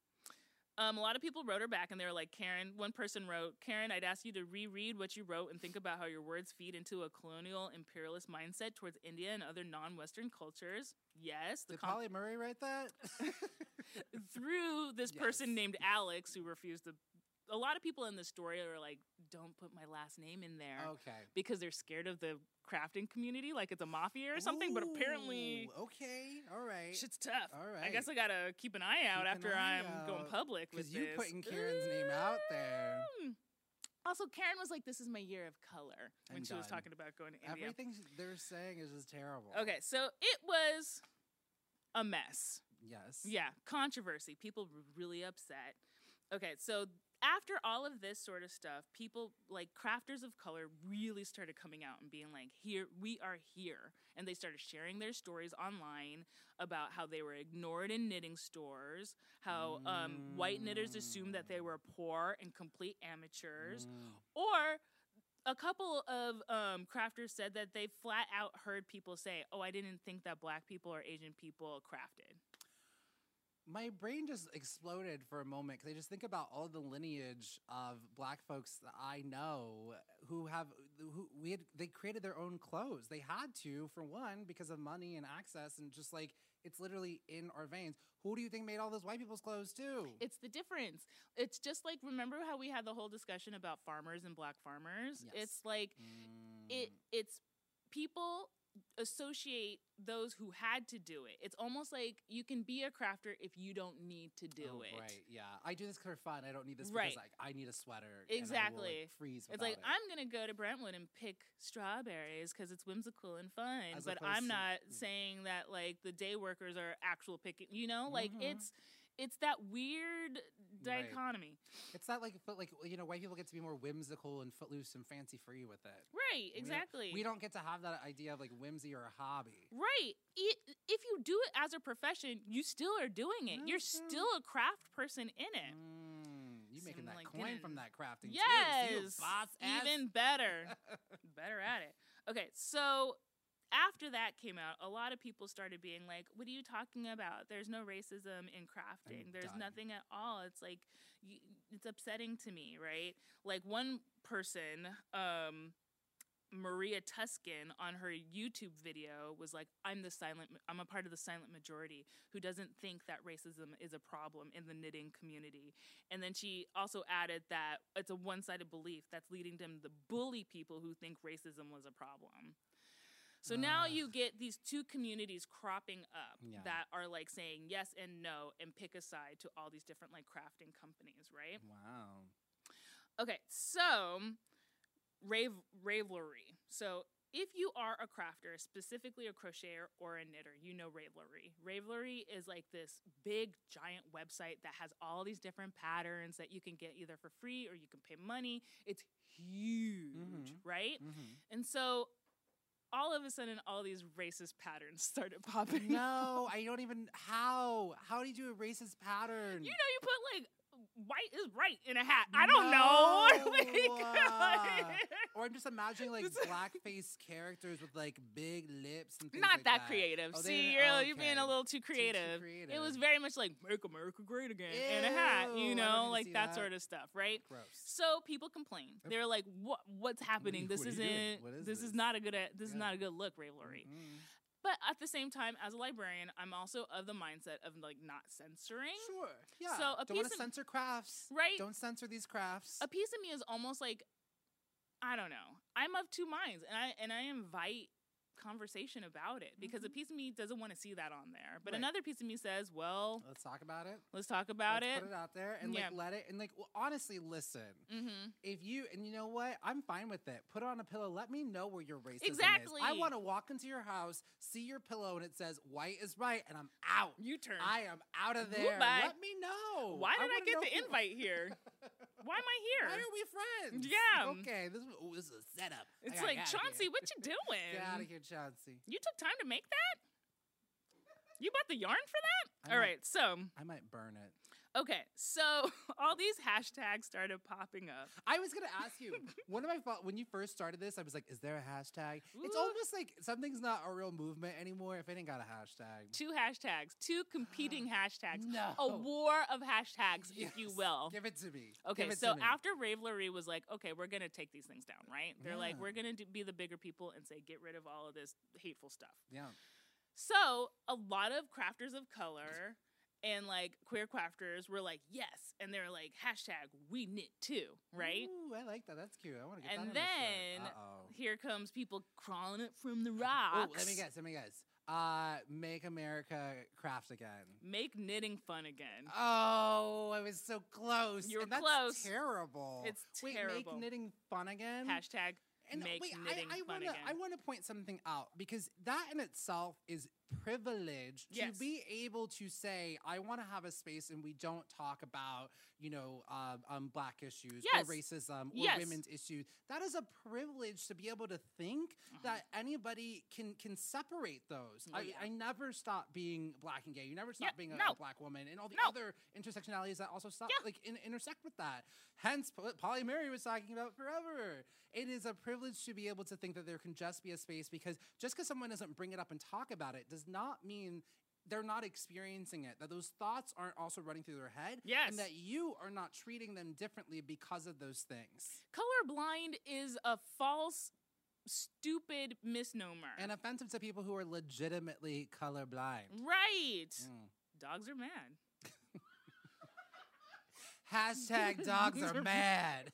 a lot of people wrote her back and they were like, Karen, one person wrote, "Karen, I'd ask you to reread what you wrote and think about how your words feed into a colonial imperialist mindset towards India and other non-Western cultures." Yes. Did Polly Murray write that? Through this person named Alex who refused to. A lot of people in the story are like, "Don't put my last name in there." Okay. Because they're scared of the crafting community, like it's a mafia or something. But apparently, okay, all right, shit's tough. All right. I guess I gotta keep an eye out after I'm going public with this. Because you putting Karen's name out there. Also, Karen was like, "This is my year of color" when I'm she was done. talking about going to India. Everything they're saying is just terrible. Okay, so it was a mess. Yes. Yeah, controversy. People were really upset. Okay, so after all of this sort of stuff, people like crafters of color really started coming out and being like, "Here, we are here." And they started sharing their stories online about how they were ignored in knitting stores, how white knitters assumed that they were poor and complete amateurs, or a couple of crafters said that they flat out heard people say, "Oh, I didn't think that black people or Asian people crafted." My brain just exploded for a moment because I just think about all the lineage of black folks that I know they created their own clothes. They had to, for one, because of money and access, and just like it's literally in our veins. Who do you think made all those white people's clothes too? It's the difference. It's just like, remember how we had the whole discussion about farmers and black farmers? Yes. It's like it's people associate those who had to do it. It's almost like you can be a crafter if you don't need to do it. Right, yeah. I do this for fun. I don't need this Right. because I need a sweater. Exactly. And I will, freeze It's without like, it. I'm going to go to Brentwood and pick strawberries because it's whimsical and fun. As But opposed I'm to- not saying that, like, the day workers are actual picking, you know? Like, Mhm. it's that weird dichotomy. It's not like white people get to be more whimsical and footloose and fancy free with it. Right, exactly. We don't get to have that idea of like whimsy or a hobby. Right. If you do it as a profession, you still are doing it. You're still a craft person in it. You making that like, coin from that crafting yes, too. See, boss ass. Even better. Better at it. Okay, so after that came out, a lot of people started being like, what are you talking about? There's no racism in crafting. There's nothing at all. It's like, it's upsetting to me, right? Like one person, Maria Tuskin, on her YouTube video was like, I'm a part of the silent majority who doesn't think that racism is a problem in the knitting community. And then she also added that it's a one-sided belief that's leading them to bully people who think racism was a problem. So now you get these two communities cropping up that are like saying yes and no and pick a side to all these different like crafting companies, right? Wow. Okay, so Ravelry. So if you are a crafter, specifically a crocheter or a knitter, you know Ravelry. Ravelry is like this big, giant website that has all these different patterns that you can get either for free or you can pay money. It's huge, right? And so all of a sudden, all these racist patterns started popping. No, I don't even. How? How do you do a racist pattern? You know, you put like white is right in a hat. I don't know. Or I'm just imagining like blackface characters with like big lips and things not like that creative. Oh, see, you're being a little too creative. It was very much like make America great again in a hat, you know, like that sort of stuff, right? Gross. So people complain. They're like, what's happening? This isn't this is not a good not a good look, Ravelry. But at the same time, as a librarian, I'm also of the mindset of like not censoring. Sure. Yeah. So don't want to censor crafts. Right. Don't censor these crafts. A piece of me is almost like, I don't know. I'm of two minds, and I invite conversation about it because a piece of me doesn't want to see that on there, but another piece of me says, well, let's talk about it. Let's talk about it. Put it out there and like let it and like honestly listen. If you and you know what, I'm fine with it. Put it on a pillow. Let me know where your racism is. I want to walk into your house, see your pillow, and it says white is right, and I'm out. You turn. I am out of there. Goodbye. Let me know. Why did I get the invite here? Why am I here? Why are we friends? Yeah. Okay. This is a setup. It's like, Chauncey, what you doing? Get out of here, Chauncey. You took time to make that? You bought the yarn for that? All right, so I might burn it. Okay, so all these hashtags started popping up. I was going to ask you, one of my thoughts, when you first started this, I was like, is there a hashtag? Ooh. It's almost like something's not a real movement anymore if it ain't got a hashtag. Two hashtags, two competing hashtags. No. A war of hashtags, if you will. Give it to me. Okay, so after Ravelry was like, okay, we're going to take these things down, right? They're like, we're going to be the bigger people and say, get rid of all of this hateful stuff. Yeah. So a lot of crafters of color and like queer crafters were like, yes. And they're like, hashtag we knit too, right? Ooh, I like that. That's cute. I want to get that on And then here comes people crawling it from the rocks. Oh, let me guess. Make America craft again. Make knitting fun again. Oh, I was so close. You were that's close. Terrible. It's Wait, terrible. make knitting fun again? Hashtag and make wait, knitting fun again. I want to point something out because that in itself is privilege to be able to say, I want to have a space and we don't talk about, black issues or racism or women's issues. That is a privilege to be able to think that anybody can separate those. I never stop being black and gay. You never stop being a black woman and all the other intersectionalities that also stop intersect with that. Hence, Polly Mary was talking about forever. It is a privilege to be able to think that there can just be a space because just because someone doesn't bring it up and talk about it does not mean they're not experiencing it, that those thoughts aren't also running through their head, and that you are not treating them differently because of those things. Colorblind is a false, stupid misnomer. And offensive to people who are legitimately colorblind. Right. Dogs are mad. Hashtag dogs are mad.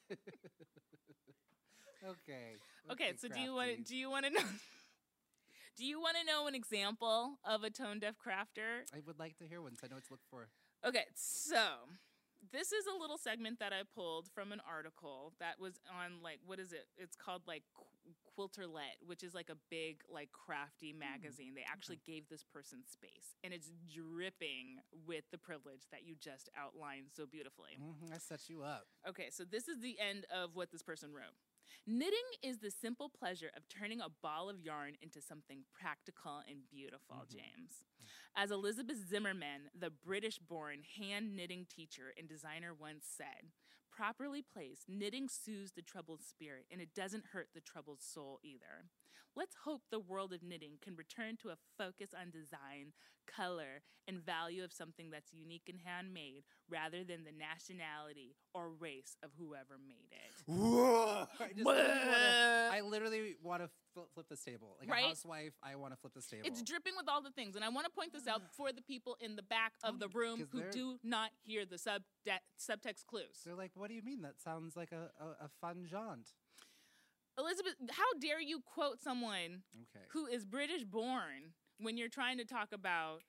Okay, so do you want to know? Do you want to know an example of a tone deaf crafter? I would like to hear one, so I know what to look for. Okay, so this is a little segment that I pulled from an article that was on what is it? It's called Quilterlet, which is like a big crafty magazine. They actually gave this person space, and it's dripping with the privilege that you just outlined so beautifully. I set you up. Okay, so this is the end of what this person wrote. Knitting is the simple pleasure of turning a ball of yarn into something practical and beautiful, James. As Elizabeth Zimmerman, the British-born hand-knitting teacher and designer once said, properly placed, knitting soothes the troubled spirit, and it doesn't hurt the troubled soul either. Let's hope the world of knitting can return to a focus on design, color, and value of something that's unique and handmade, rather than the nationality or race of whoever made it. Whoa! I literally want to flip this table. Like a housewife, I want to flip this table. It's dripping with all the things. And I want to point this out for the people in the back of the room who do not hear the subtext clues. They're like, what do you mean? That sounds like a fun jaunt. Elizabeth, how dare you quote someone who is British born when you're trying to talk about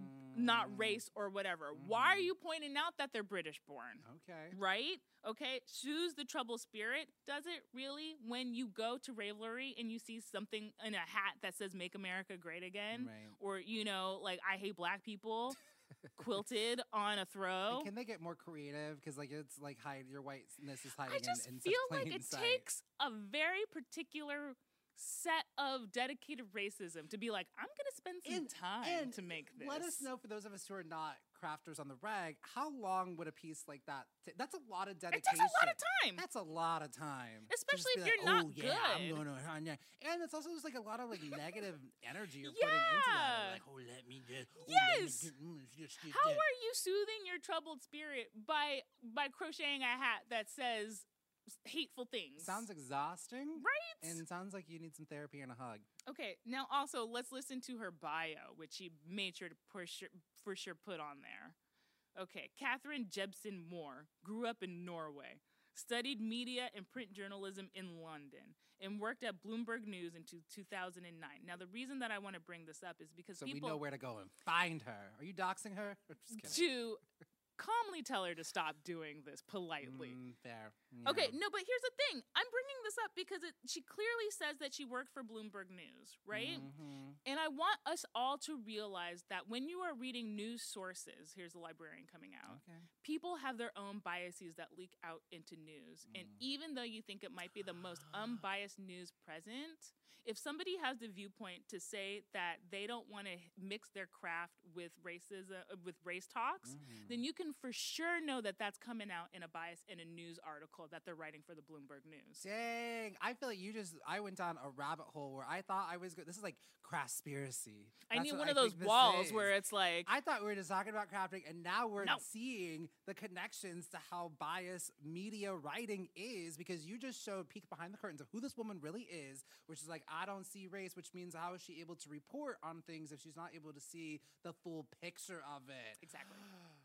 not race or whatever? Why are you pointing out that they're British born? Okay. Right? Okay. Soothes the troubled spirit. Does it really when you go to Ravelry and you see something in a hat that says Make America Great Again? Right. Or, you know, like I hate black people quilted on a throw? And can they get more creative? Because like it's like your whiteness is hiding I just in feel such plain like it sight. takes a very particular set of dedicated racism to be like, I'm going to spend some time to make this. Let us know, for those of us who are not crafters on the rag, how long would a piece like that take? That's a lot of dedication. It takes a lot of time. That's a lot of time. Especially if like, you're not yeah, good. I'm gonna, and it's also just like a lot of like negative energy you're putting into that. Like, let me just. Yes. How are you soothing your troubled spirit by crocheting a hat that says hateful things? Sounds exhausting. Right? And sounds like you need some therapy and a hug. Okay, now also let's listen to her bio, which she made sure to for sure put on there. Okay, Catherine Jebsen Moore grew up in Norway, studied media and print journalism in London, and worked at Bloomberg News in 2009. Now, the reason that I want to bring this up is because so people we know where to go and find her. Are you doxing her? Just kidding. To calmly tell her to stop doing this politely. Fair. Yeah. Okay, no, but here's the thing. I'm bringing this up because she clearly says that she worked for Bloomberg News, right? And I want us all to realize that when you are reading news sources, here's the librarian coming out, people have their own biases that leak out into news. And even though you think it might be the most unbiased news present, if somebody has the viewpoint to say that they don't want to mix their craft with racism, with race talks, then you can for sure know that that's coming out in a bias in a news article that they're writing for the Bloomberg News. Dang, I feel like I went down a rabbit hole where I thought I was good. This is like craftspiracy. I need one of those walls where it's like, I thought we were just talking about crafting, and now we're seeing the connections to how biased media writing is, because you just showed a peek behind the curtains of who this woman really is, which is like, I don't see race, which means how is she able to report on things if she's not able to see the full picture of it? Exactly.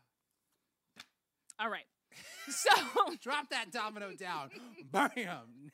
All right. So drop that domino down. Bam.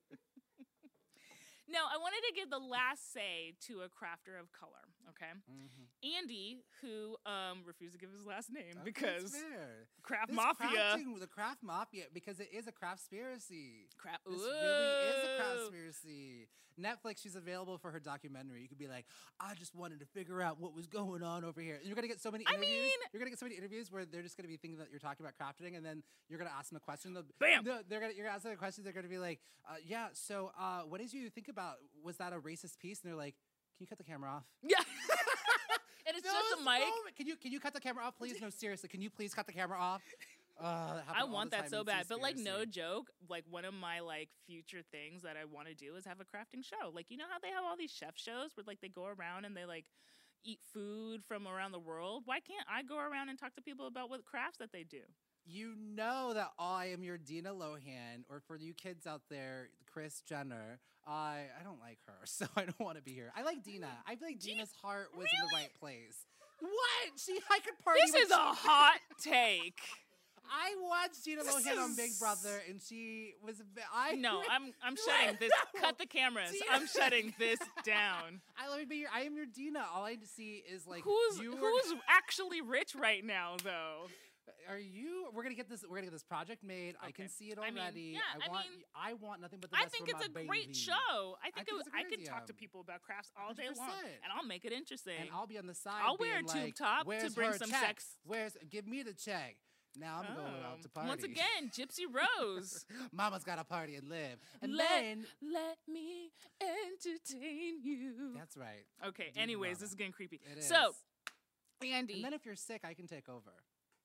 Now, I wanted to give the last say to a crafter of color, okay? Andy, who refused to give his last name because Craft Mafia. The Craft Mafia, because it is a craftspiracy. This really is a craftspiracy. Netflix, she's available for her documentary. You could be like, I just wanted to figure out what was going on over here. And you're going to get so many interviews. You're going to get so many interviews where they're just going to be thinking that you're talking about crafting, and then you're going to ask them a question. Bam! You're going to ask them a question. They're going to be like, yeah, so what did you think about, was that a racist piece? And they're like, can you cut the camera off? Yeah. And it's just a mic. Can you cut the camera off, please? No, seriously, can you please cut the camera off? I want that so bad, but like no joke, like one of my like future things that I want to do is have a crafting show. Like, you know how they have all these chef shows where like they go around and they like eat food from around the world? Why can't I go around and talk to people about what crafts that they do? You know that I am your Dina Lohan, or for you kids out there, Kris Jenner. I don't like her, so I don't want to be here. I like Dina. I feel like Dina's heart was in the right place. What? I could party. This is a hot take. I watched Dina Lohan on Big Brother, and she was. I'm shutting this. No. Cut the cameras. Dina. I'm shutting this down. I am your Dina. All I see is like who's actually rich right now, though. Are you? We're gonna get this. We're gonna get this project made. Okay. I can see it already. I want nothing but the best. I think for it's my a great baby. show. I think I could idea. talk to people about crafts all 100%. day long, and I'll make it interesting. And I'll be on the side. I'll wear a tube top to bring some check? sex. Give me the check. Now I'm going out to party. Once again, Gypsy Rose. Mama's got to party and live. And let me entertain you. That's right. Okay. Anyways, this is getting creepy. It is. So, Andy. And then if you're sick, I can take over.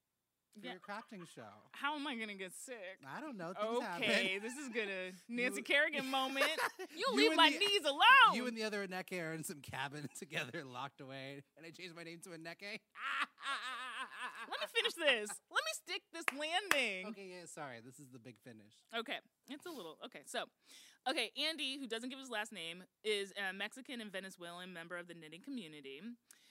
for your crafting show. How am I gonna get sick? I don't know. Things Okay, happen. this is gonna Nancy Kerrigan moment. You You leave and my the- knees alone. You and the other Aneke are in some cabin together, locked away, and I changed my name to Aneke. Let me finish this. Let me stick this landing. Okay, yeah, sorry. This is the big finish. Okay, it's a little okay. So, Andy, who doesn't give his last name, is a Mexican and Venezuelan member of the knitting community.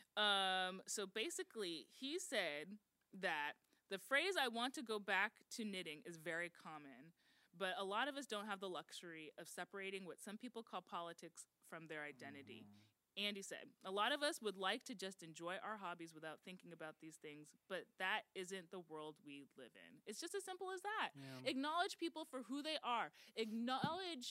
So basically, he said that the phrase "I want to go back to knitting" is very common, but a lot of us don't have the luxury of separating what some people call politics from their identity. Andy said, a lot of us would like to just enjoy our hobbies without thinking about these things, but that isn't the world we live in. It's just as simple as that. Yeah. Acknowledge people for who they are. Acknowledge,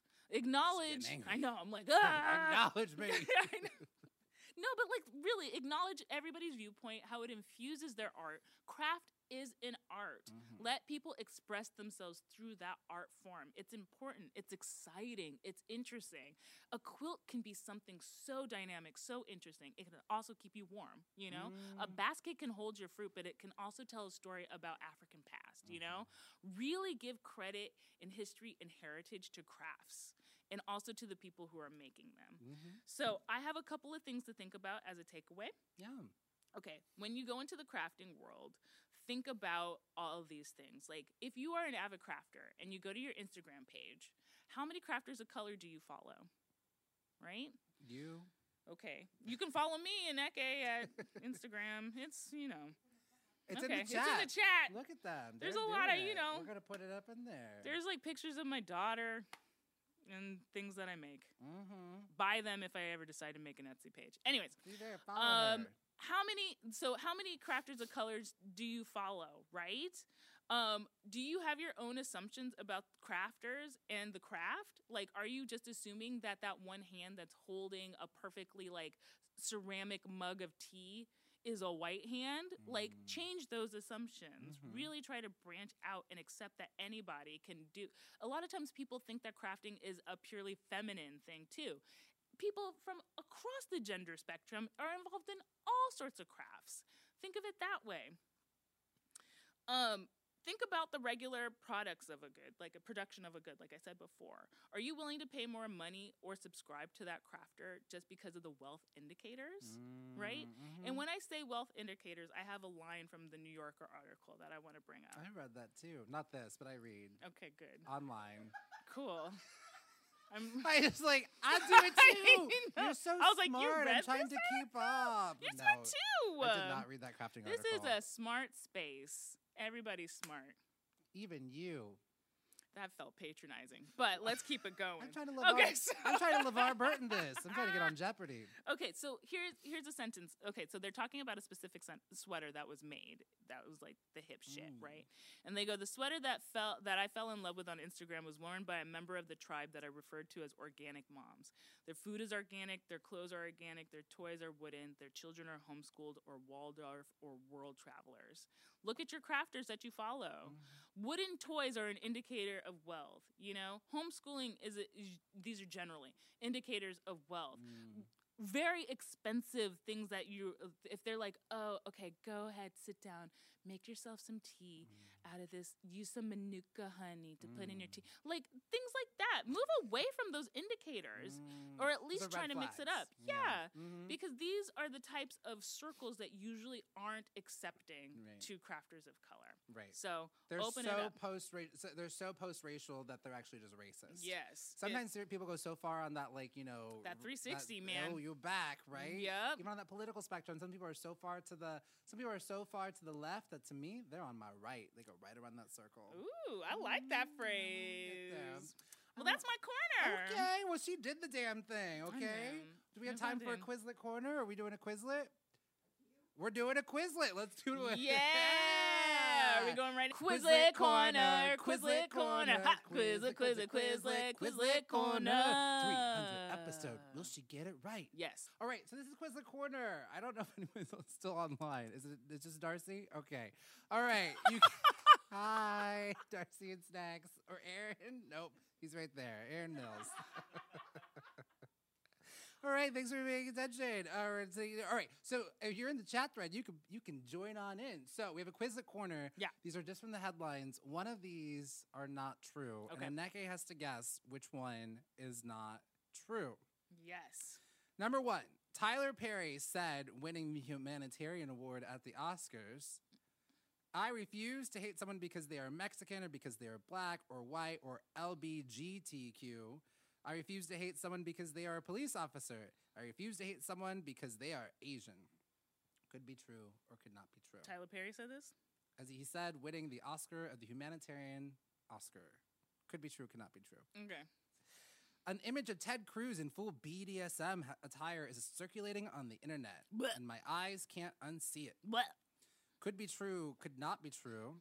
I know, I'm like, Acknowledge me. I know. No, but like really acknowledge everybody's viewpoint, how it infuses their art. Craft is an art. Let people express themselves through that art form. It's important. It's exciting. It's interesting. A quilt can be something so dynamic, so interesting. It can also keep you warm, you know? A basket can hold your fruit, but it can also tell a story about African past, you know? Really give credit in history and heritage to crafts and also to the people who are making them. So I have a couple of things to think about as a takeaway. Yeah. Okay, when you go into the crafting world, think about all of these things. Like, if you are an avid crafter and you go to your Instagram page, how many crafters of color do you follow? Right? You. Okay. You can follow me and Eke at Instagram. It's, you know. It's okay. in the chat. It's in the chat. Look at them. There's They're a lot of, doing you it. know. We're going to put it up in there. There's like pictures of my daughter and things that I make. Buy them if I ever decide to make an Etsy page. Anyways. See there, follow her. How many crafters of colors do you follow, right? Do you have your own assumptions about crafters and the craft? Like, are you just assuming that one hand that's holding a perfectly like ceramic mug of tea is a white hand? Like, change those assumptions. Really try to branch out and accept that anybody can do. A lot of times people think that crafting is a purely feminine thing too. People from across the gender spectrum are involved in all sorts of crafts. Think of it that way. Think about the regular products of a good, like a production of a good, like I said before. Are you willing to pay more money or subscribe to that crafter just because of the wealth indicators, right? And when I say wealth indicators, I have a line from the New Yorker article that I want to bring up. I read that too. Not this, but I read. Okay, good. Online. Cool. I just like, I do it too. You're so I was like, smart. you read I'm trying to keep up. You're No, smart too. I did not read that crafting This article. is a smart space. Everybody's smart. Even you. That felt patronizing, but let's keep it going. I'm trying to I'm trying to LeVar Burton this. I'm trying to get on Jeopardy. Okay, so here's a sentence. Okay, so they're talking about a specific sweater that was made. That was like the hip shit, right? And they go, the sweater that I fell in love with on Instagram was worn by a member of the tribe that I referred to as organic moms. Their food is organic, their clothes are organic, their toys are wooden, their children are homeschooled or Waldorf or world travelers. Look at your crafters that you follow. Wooden toys are an indicator of wealth. You know, homeschooling these are generally indicators of wealth. Very expensive things that if they're like, oh, okay, go ahead, sit down, make yourself some tea out of this, use some Manuka honey to put in your tea. Like, things like that. Move away from those indicators, or at least try to mix it up. Yeah. Because these are the types of circles that usually aren't accepting to crafters of color. Right. So they're open it so up. they're so post-racial that they're actually just racist. Yes. Sometimes people go so far on that, like, you know, that 360, man. Oh, you're back, right? Yep. Even on that political spectrum, some people are so far to the left that to me they're on my right. They go right around that circle. Ooh, I like that phrase. Well, that's my corner. Okay. Well, she did the damn thing. Okay. Do we have time for a Quizlet corner? Are we doing a Quizlet? We're doing a Quizlet. Let's do it. Yeah. Are we going right? Quizlet corner. Quizlet corner. Ha. Quizlet, Quizlet, Quizlet, Quizlet corner. 300 episode. Will she get it right? Yes. All right. So this is Quizlet corner. I don't know if anyone's still online. It's just Darcy? Okay. All right. Hi, Darcy and Snacks. Or Aaron? Nope. He's right there. Aaron Mills. All right, thanks for paying attention. All right, so if you're in the chat thread, you can join on in. So we have a quiz at corner. Yeah. These are just from the headlines. One of these are not true. Okay. And Aneke has to guess which one is not true. Yes. Number 1, Tyler Perry said, winning the Humanitarian Award at the Oscars, I refuse to hate someone because they are Mexican or because they are black or white or LBGTQ. I refuse to hate someone because they are a police officer. I refuse to hate someone because they are Asian. Could be true or could not be true. Tyler Perry said this? As he said, winning the Oscar of the Humanitarian Oscar. Could be true, could not be true. Okay. An image of Ted Cruz in full BDSM attire is circulating on the internet, and my eyes can't unsee it. What? Could be true, could not be true.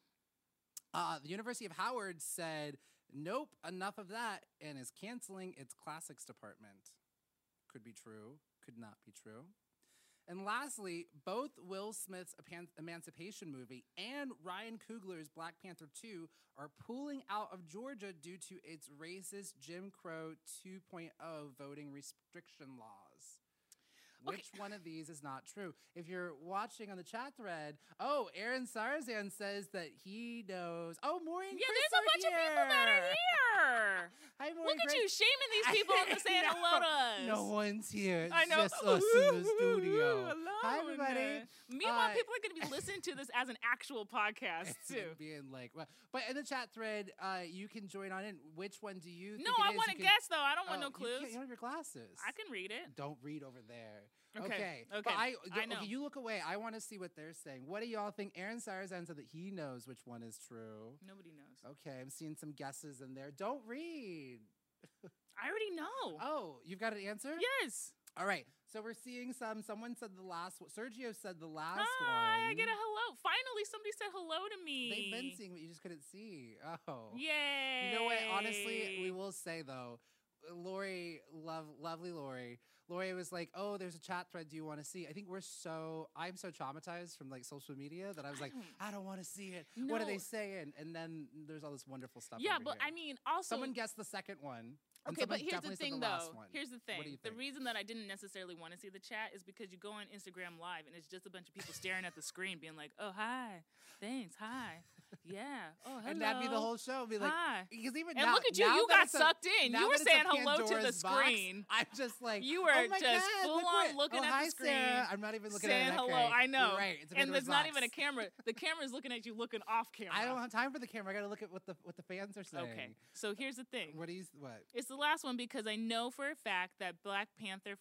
The University of Howard said, nope, enough of that, and is canceling its classics department. Could be true, could not be true. And lastly, both Will Smith's Emancipation movie and Ryan Coogler's Black Panther 2 are pulling out of Georgia due to its racist Jim Crow 2.0 voting restriction laws. Which one of these is not true? If you're watching on the chat thread, Aaron Sarzan says that he knows. Oh, Maureen, yeah, Chris there's a bunch of people that are here. Hi, Maureen. Look at you shaming these people into saying hello to us. No one's here. It's I know. just us in the studio. Hello. Hi, everybody. Meanwhile, people are going to be listening to this as an actual podcast too. Being like, well, but in the chat thread, you can join on in. Which one do you? No, think I want to guess though. I don't want no clues. You don't have your glasses. I can read it. Don't read over there. Okay. But I know. Okay, you look away. I want to see what they're saying. What do y'all think? Aaron Sarazan said that he knows which one is true. Nobody knows. Okay, I'm seeing some guesses in there. Don't read. I already know. Oh, you've got an answer? Yes. All right. So we're seeing someone said the last one. Sergio said the last one. Hi, I get a hello. Finally, somebody said hello to me. They've been seeing what you just couldn't see. Oh. Yay. You know what? Honestly, we will say though, Lori, lovely Lori. Lori was like, "Oh, there's a chat thread. Do you want to see?" I think I'm so traumatized from like social media that I was like, "I don't want to see it. No. What are they saying?" And then there's all this wonderful stuff. Yeah, over but here. I mean, also someone guessed the second one. Okay, but here's the thing, though. One. Here's the thing. What do you The think? reason that I didn't necessarily want to see the chat is because you go on Instagram Live and it's just a bunch of people staring at the screen, being like, "Oh, hi, thanks, hi, yeah, oh, hello." And that'd be the whole show. Be like, hi. Because even and now, look at you, now you that got it's a- sucked in. now You were that it's a saying hello to the Pandora's box, screen. I'm just like, You were oh my just God, full look on what- looking oh, at hi, the screen. Sarah. I'm not even looking saying at it. hello. Okay. I know. You're right. It's a And Pandora's there's not box. even a camera. The camera's looking at you looking off camera. I don't have time for the camera. I got to look at what the fans are saying. Okay, so here's the thing. What? It's the last one because I know for a fact that Black Panther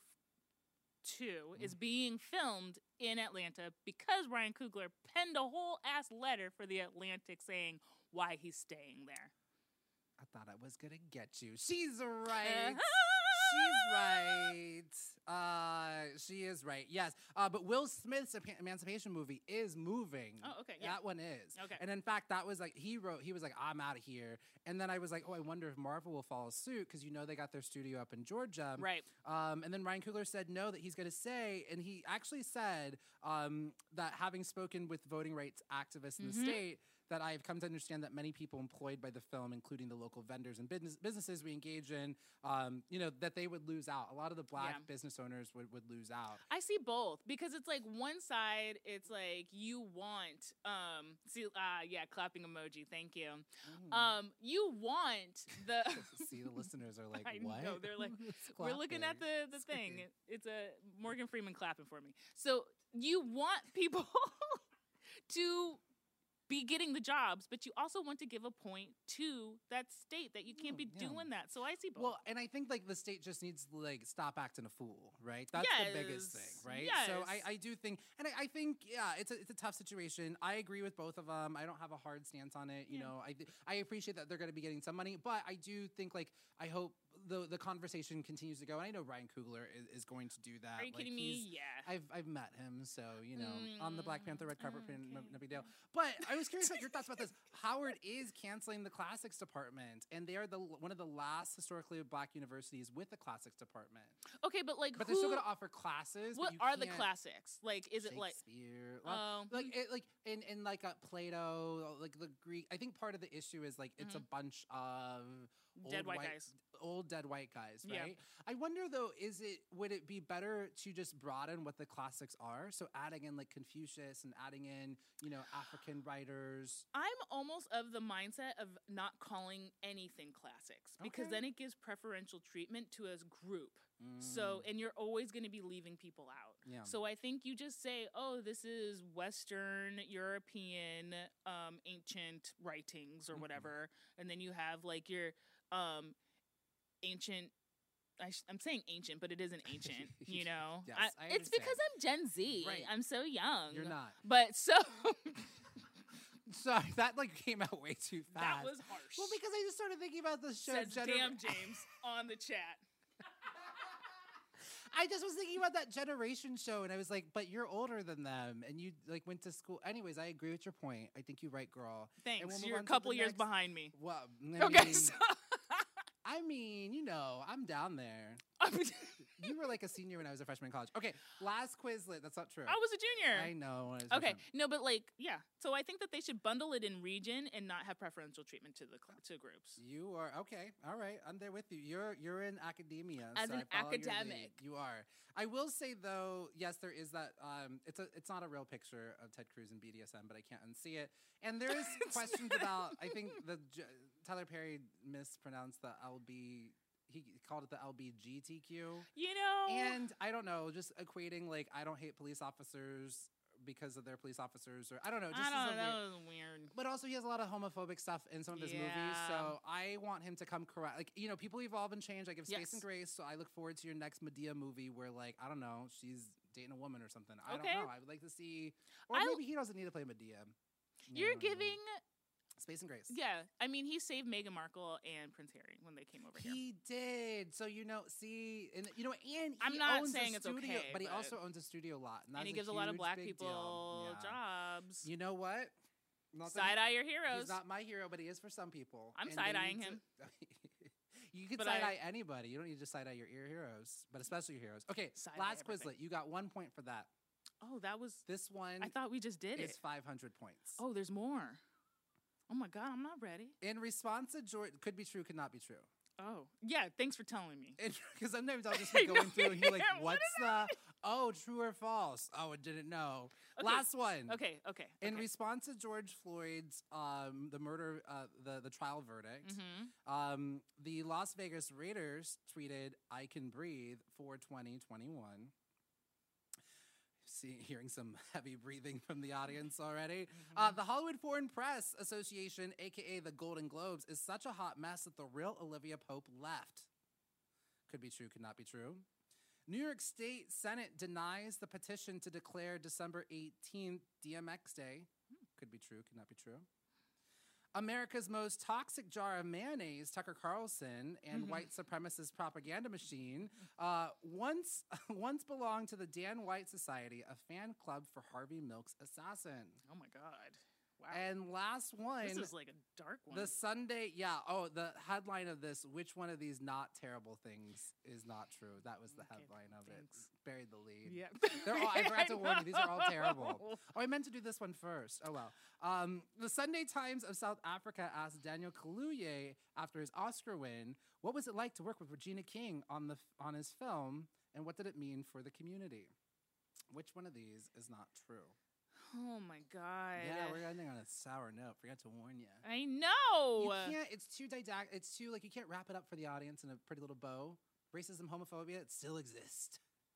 2 is being filmed in Atlanta because Ryan Coogler penned a whole ass letter for the Atlantic saying why he's staying there. I thought I was gonna get you. She's right. She is right. Yes. But Will Smith's Emancipation movie is moving. Oh, okay. Yeah. That one is. Okay. And in fact, that was like, he was like, I'm out of here. And then I was like, oh, I wonder if Marvel will follow suit because they got their studio up in Georgia. Right. And then Ryan Coogler said no, that he's going to say, and he actually said that having spoken with voting rights activists in the state, that I've come to understand that many people employed by the film, including the local vendors and businesses we engage in, that they would lose out. A lot of the Black business owners would lose out. I see both because it's like one side, it's like you want, clapping emoji. Thank you. You want the. See, the listeners are like, I what? know, they're like, we're looking at the thing. It's a Morgan Freeman clapping for me. So you want people to be getting the jobs, but you also want to give a point to that state that you can't be doing that. So I see both. Well, and I think like the state just needs to like stop acting a fool, right? That's the biggest thing, right? Yes. So I do think, and I think, it's a tough situation. I agree with both of them. I don't have a hard stance on it. You know, I appreciate that they're going to be getting some money, but I do think like, I hope the conversation continues to go. And I know Ryan Coogler is going to do that. Are you kidding me? Yeah. I've met him, so on the Black Panther red carpet print, no big deal. But I was curious about your thoughts about this. Howard is canceling the classics department, and they are one of the last historically Black universities with a classics department. Okay, but like, they're still going to offer classes. What are the classics? Like, is it like Shakespeare? Like in like Plato, like the Greek. I think part of the issue is like it's a bunch of Dead white guys. Old dead white guys, Yeah. right? I wonder though, would it be better to just broaden what the classics are? So adding in like Confucius and adding in, African writers. I'm almost of the mindset of not calling anything classics because Okay. then it gives preferential treatment to a group. So, and you're always going to be leaving people out. Yeah. So I think you just say, oh, this is Western, European, ancient writings or whatever. And then you have like your ancient, I'm saying ancient, but it isn't ancient, Yes, I it's because understand. I'm Gen Z. Right. I'm so young. You're not. But so... Sorry, that came out way too fast. That was harsh. Well, because I just started thinking about the show. Says damn James on the chat. I just was thinking about that Generation show, and I was like, but you're older than them, and you like went to school. Anyways, I agree with your point. I think you're right, girl. And Thanks. we'll move You're on a to couple the years next- behind me. Well, Okay, so I mean, I'm down there. You were like a senior when I was a freshman in college. Okay, last Quizlet. That's not true. I was a junior. I know. when I was a Okay, freshman. no, but like, yeah. So I think that they should bundle it in region and not have preferential treatment to the to groups. You are okay. All right, I'm there with you. You're in academia. As so an I follow your academic. lead. You are. I will say though, yes, there is that. It's not a real picture of Ted Cruz and BDSM, but I can't unsee it. And there is questions about. I think Tyler Perry mispronounced the LB. He called it the LBGTQ. And I don't know, just equating like I don't hate police officers because of their police officers, or I don't know. Just That was weird. But also, he has a lot of homophobic stuff in some of his movies, so I want him to come correct. Like, people evolve and change. I give space and grace, so I look forward to your next Medea movie where, like, I don't know, she's dating a woman or something. I don't know. I would like to see, or maybe he doesn't need to play Medea. You're giving space and grace. Yeah, I mean, he saved Meghan Markle and Prince Harry when they came over here. He did. So see, and and I'm he not owns saying a it's studio, okay, but he but- also owns a studio lot, and he that's gives a lot of huge, black big people deal. Yeah. jobs. You know what? Not that Side eye your heroes. He's not my hero, but he is for some people. I'm and they side eyeing need to- him. You can But side eye anybody. You don't need to side eye your ear heroes, but especially your heroes. Okay, Side-eye last everything. Quizlet. You got 1 point for that. Oh, that was This one. I thought we just did is it. 500 points. Oh, there's more. Oh my God, I'm not ready. In response to George, could be true, could not be true. Oh, yeah. Thanks for telling me. Because sometimes I'll just be going through and you're like, What what's the, true or false? Oh, I didn't know. Okay. Last one. Okay. In response to George Floyd's, the murder, the trial verdict, Mm-hmm. the Las Vegas Raiders tweeted, I can breathe for 2021. Hearing some heavy breathing from the audience already. The Hollywood Foreign Press Association, aka the Golden Globes, is such a hot mess that the real Olivia Pope left. Could be true, could not be true. New York State Senate denies the petition to declare December 18th DMX Day. Could be true, could not be true. America's most toxic jar of mayonnaise, Tucker Carlson, and white supremacist propaganda machine, once belonged to the Dan White Society, a fan club for Harvey Milk's assassin. Oh my God. Wow. And last one. This is like a dark one. The Sunday, the headline of this, which one of these not terrible things is not true? That was the headline of it. Buried the lead. Yeah. They're all, I forgot to warn you, these are all terrible. Oh, I meant to do this one first. Oh, well. The Sunday Times of South Africa asked Daniel Kaluuya after his Oscar win, what was it like to work with Regina King on his film, and what did it mean for the community? Which one of these is not true? Oh my God. Yeah, we're ending on a sour note. Forgot to warn you. I know. You can't. It's too didactic. It's too you can't wrap it up for the audience in a pretty little bow. Racism, homophobia, it still exists.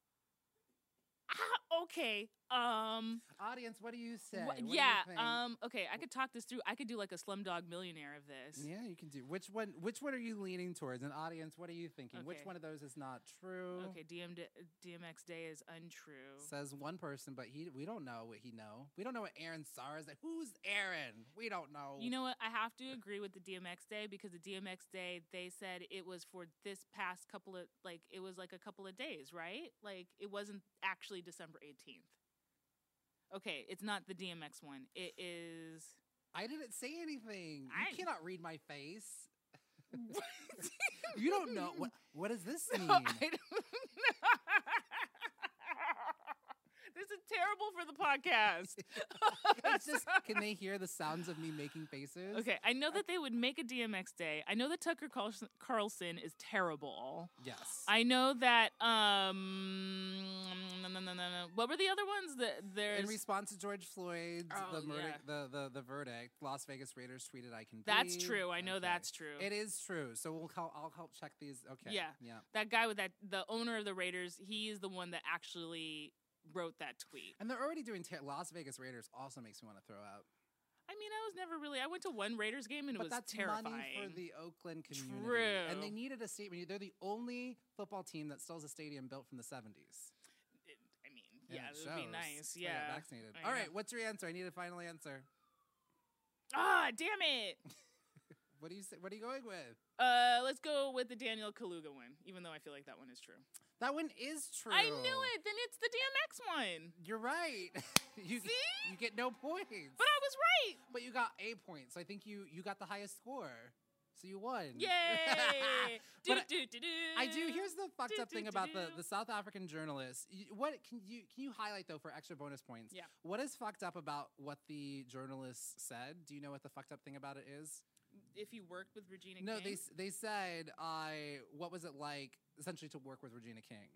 Okay. Audience, what do you say? What do you think? Okay, I could talk this through. I could do like a Slumdog Millionaire of this. Yeah, you can do. Which one are you leaning towards? An audience, what are you thinking? Which Okay. one of those is not true? Okay, DMX Day is untrue. Says one person, but we don't know what he know. We don't know what Aaron Sarr is. Who's Aaron? We don't know. You know what? I have to agree with the DMX Day because the DMX Day, they said it was for this past couple of, it was like a couple of days, right? Like, it wasn't actually December 18th. Okay, it's not the DMX one. It is... I didn't say anything. I- You cannot read my face. You don't know. What does this mean? I don't know. This it's terrible for the podcast. Can they hear the sounds of me making faces? Okay, I know that they would make a DMX day. I know that Tucker Carlson is terrible. Yes. I know that, what were the other ones? There's In response to George Floyd's Oh, the verdict, Las Vegas Raiders tweeted, "I can breathe." That's true. I know that's true. It is true. So I'll help check these. Okay. Yeah. That guy with the owner of the Raiders, he is the one that actually wrote that tweet. And they're already doing Las Vegas Raiders. Also makes me want to throw up. I mean, I went to one Raiders game and it was that's terrifying. Money for the Oakland community. True. And they needed a stadium. They're the only football team that still has a stadium built from the 70s. Yeah, it would be nice. So I got vaccinated. I All know. right, what's your answer? I need a final answer. Ah, damn it. What do you say? What are you going with? Let's go with the Daniel Kaluuya one, even though I feel like that one is true. That one is true. I knew it. Then it's the DMX one. You're right. You get no points. But I was right. But you got a point. So I think you got the highest score. So you won. Yay! I do. Here's the fucked up thing about the South African journalist. What can you highlight though for extra bonus points? Yeah. What is fucked up about what the journalist said? Do you know what the fucked up thing about it is? If you worked with Regina No, King? they said what was it like essentially to work with Regina King?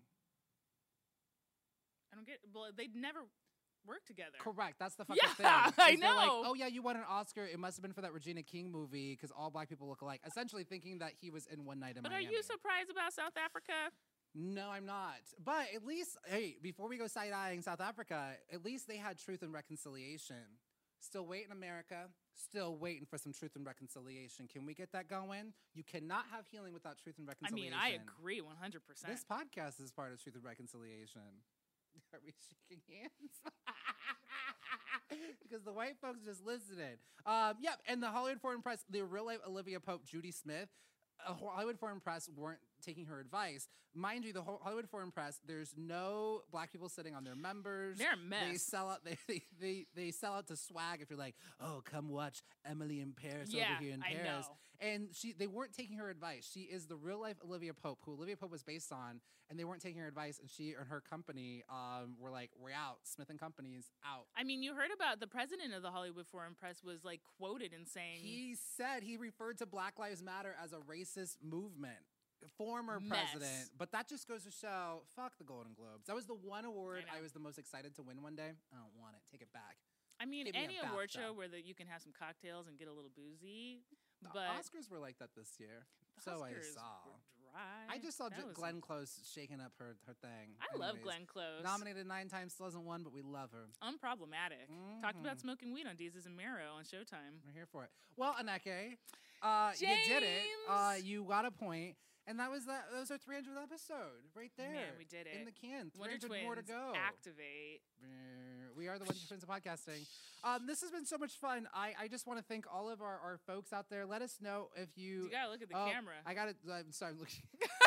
I don't get. Well, they'd never worked together. Correct. That's the fucked up thing. I They're like, know. oh yeah, you won an Oscar. It must have been for that Regina King movie because all black people look alike. Essentially thinking that he was in One Night in But Miami. are you surprised about South Africa? No, I'm not. But at least, hey, before we go side-eyeing South Africa, at least they had truth and reconciliation. Still waiting, America. Still waiting for some truth and reconciliation. Can we get that going? You cannot have healing without truth and I reconciliation. mean, I agree 100%. This podcast is part of truth and reconciliation. Are we shaking hands? Because the white folks just listening. Yeah, and the Hollywood Foreign Press, the real-life Olivia Pope, Judy Smith, Hollywood Foreign Press weren't taking her advice. Mind you, the Hollywood Foreign Press, there's no black people sitting on their members. They're a mess. They sell out. They sell out to swag. If you're like, oh, come watch Emily in Paris over here in I Paris. know. And they weren't taking her advice. She is the real life Olivia Pope, who Olivia Pope was based on, and they weren't taking her advice. And she and her company were like, we're out. Smith and Company's out. I mean, you heard about the president of the Hollywood Foreign Press was like quoted in saying He referred to Black Lives Matter as a racist movement. Former Mess. president. But that just goes to show, fuck the Golden Globes. That was the one award I was the most excited to win one day. I don't want it. Take it back. I mean, Give me a any award bathtub. show where you can have some cocktails and get a little boozy. The But Oscars were like that this year. the So I Oscars saw. were dry. I just saw That was- Glenn Close shaking up her thing. I love Anyways, Glenn Close. Nominated 9 times, still hasn't won, but we love her. Unproblematic. Talked Mhm. about smoking weed on Deezus and Mero on Showtime. We're here for it. Well, Aneke, you did it. You got a point. And that was our 300th episode right there. Man, we did it. In the can. Wonder 300 more to Twins, go. activate. We are the Wonder Twins of podcasting. This has been so much fun. I just want to thank all of our folks out there. Let us know if you... You gotta look at the camera. I got it. I'm sorry. I'm looking...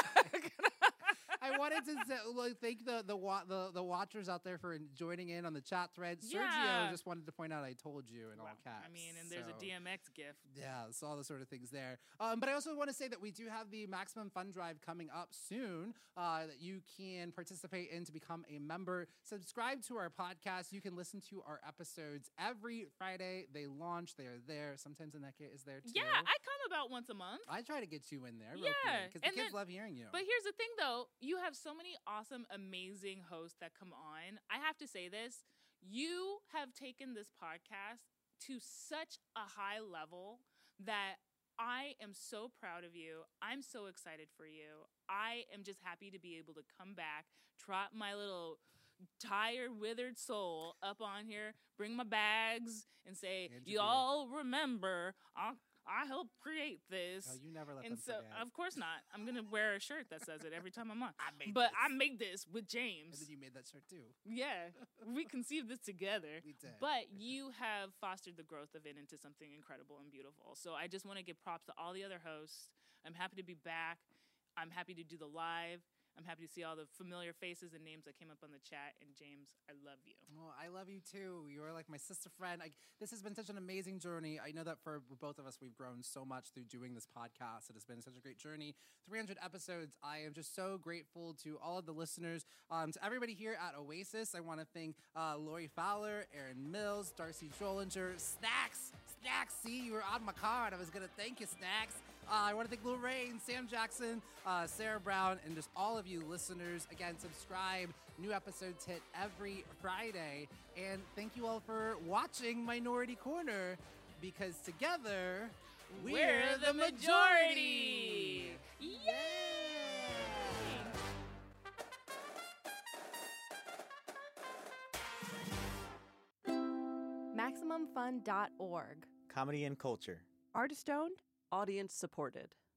I wanted to thank the watchers out there for joining in on the chat thread. Yeah. Sergio just wanted to point out I told you in all caps. I mean, and there's so. a DMX gift. Yeah, so all the sort of things there. But I also want to say that we do have the Maximum Fun Drive coming up soon that you can participate in to become a member. Subscribe to our podcast. You can listen to our episodes every Friday. They launch. They are there. Sometimes Aneke is there too. Yeah, I come about once a month. I try to get you in there. Yeah, because the and kids then- love hearing you. But here's the thing, though. You have so many awesome, amazing hosts that come on. I have to say this. You have taken this podcast to such a high level that I am so proud of you. I'm so excited for you. I am just happy to be able to come back, trot my little tired, withered soul up on here, bring my bags, and say, y'all remember, I helped create this. Oh, you never let and them so, forget. of course not. I'm going to wear a shirt that says it every time I'm on. I made this with James. And then you made that shirt too. Yeah, we conceived this together. We did. But you have fostered the growth of it into something incredible and beautiful. So I just want to give props to all the other hosts. I'm happy to be back. I'm happy to do the live. I'm happy to see all the familiar faces and names that came up on the chat. And James, I love you. Oh, I love you too. You're like my sister friend. This has been such an amazing journey. I know that for both of us, we've grown so much through doing this podcast. It has been such a great journey. 300 episodes. I am just so grateful to all of the listeners. To everybody here at Oasis, I want to thank Lori Fowler, Aaron Mills, Darcy Trollinger, Snacks. See, you were on my card. I was going to thank you, Snacks. I want to thank Lorraine, Sam Jackson, Sarah Brown, and just all of you listeners. Again, subscribe. New episodes hit every Friday. And thank you all for watching Minority Corner, because together, we're the majority! Yay! MaximumFun.org. Comedy and culture. Artist owned. Audience supported.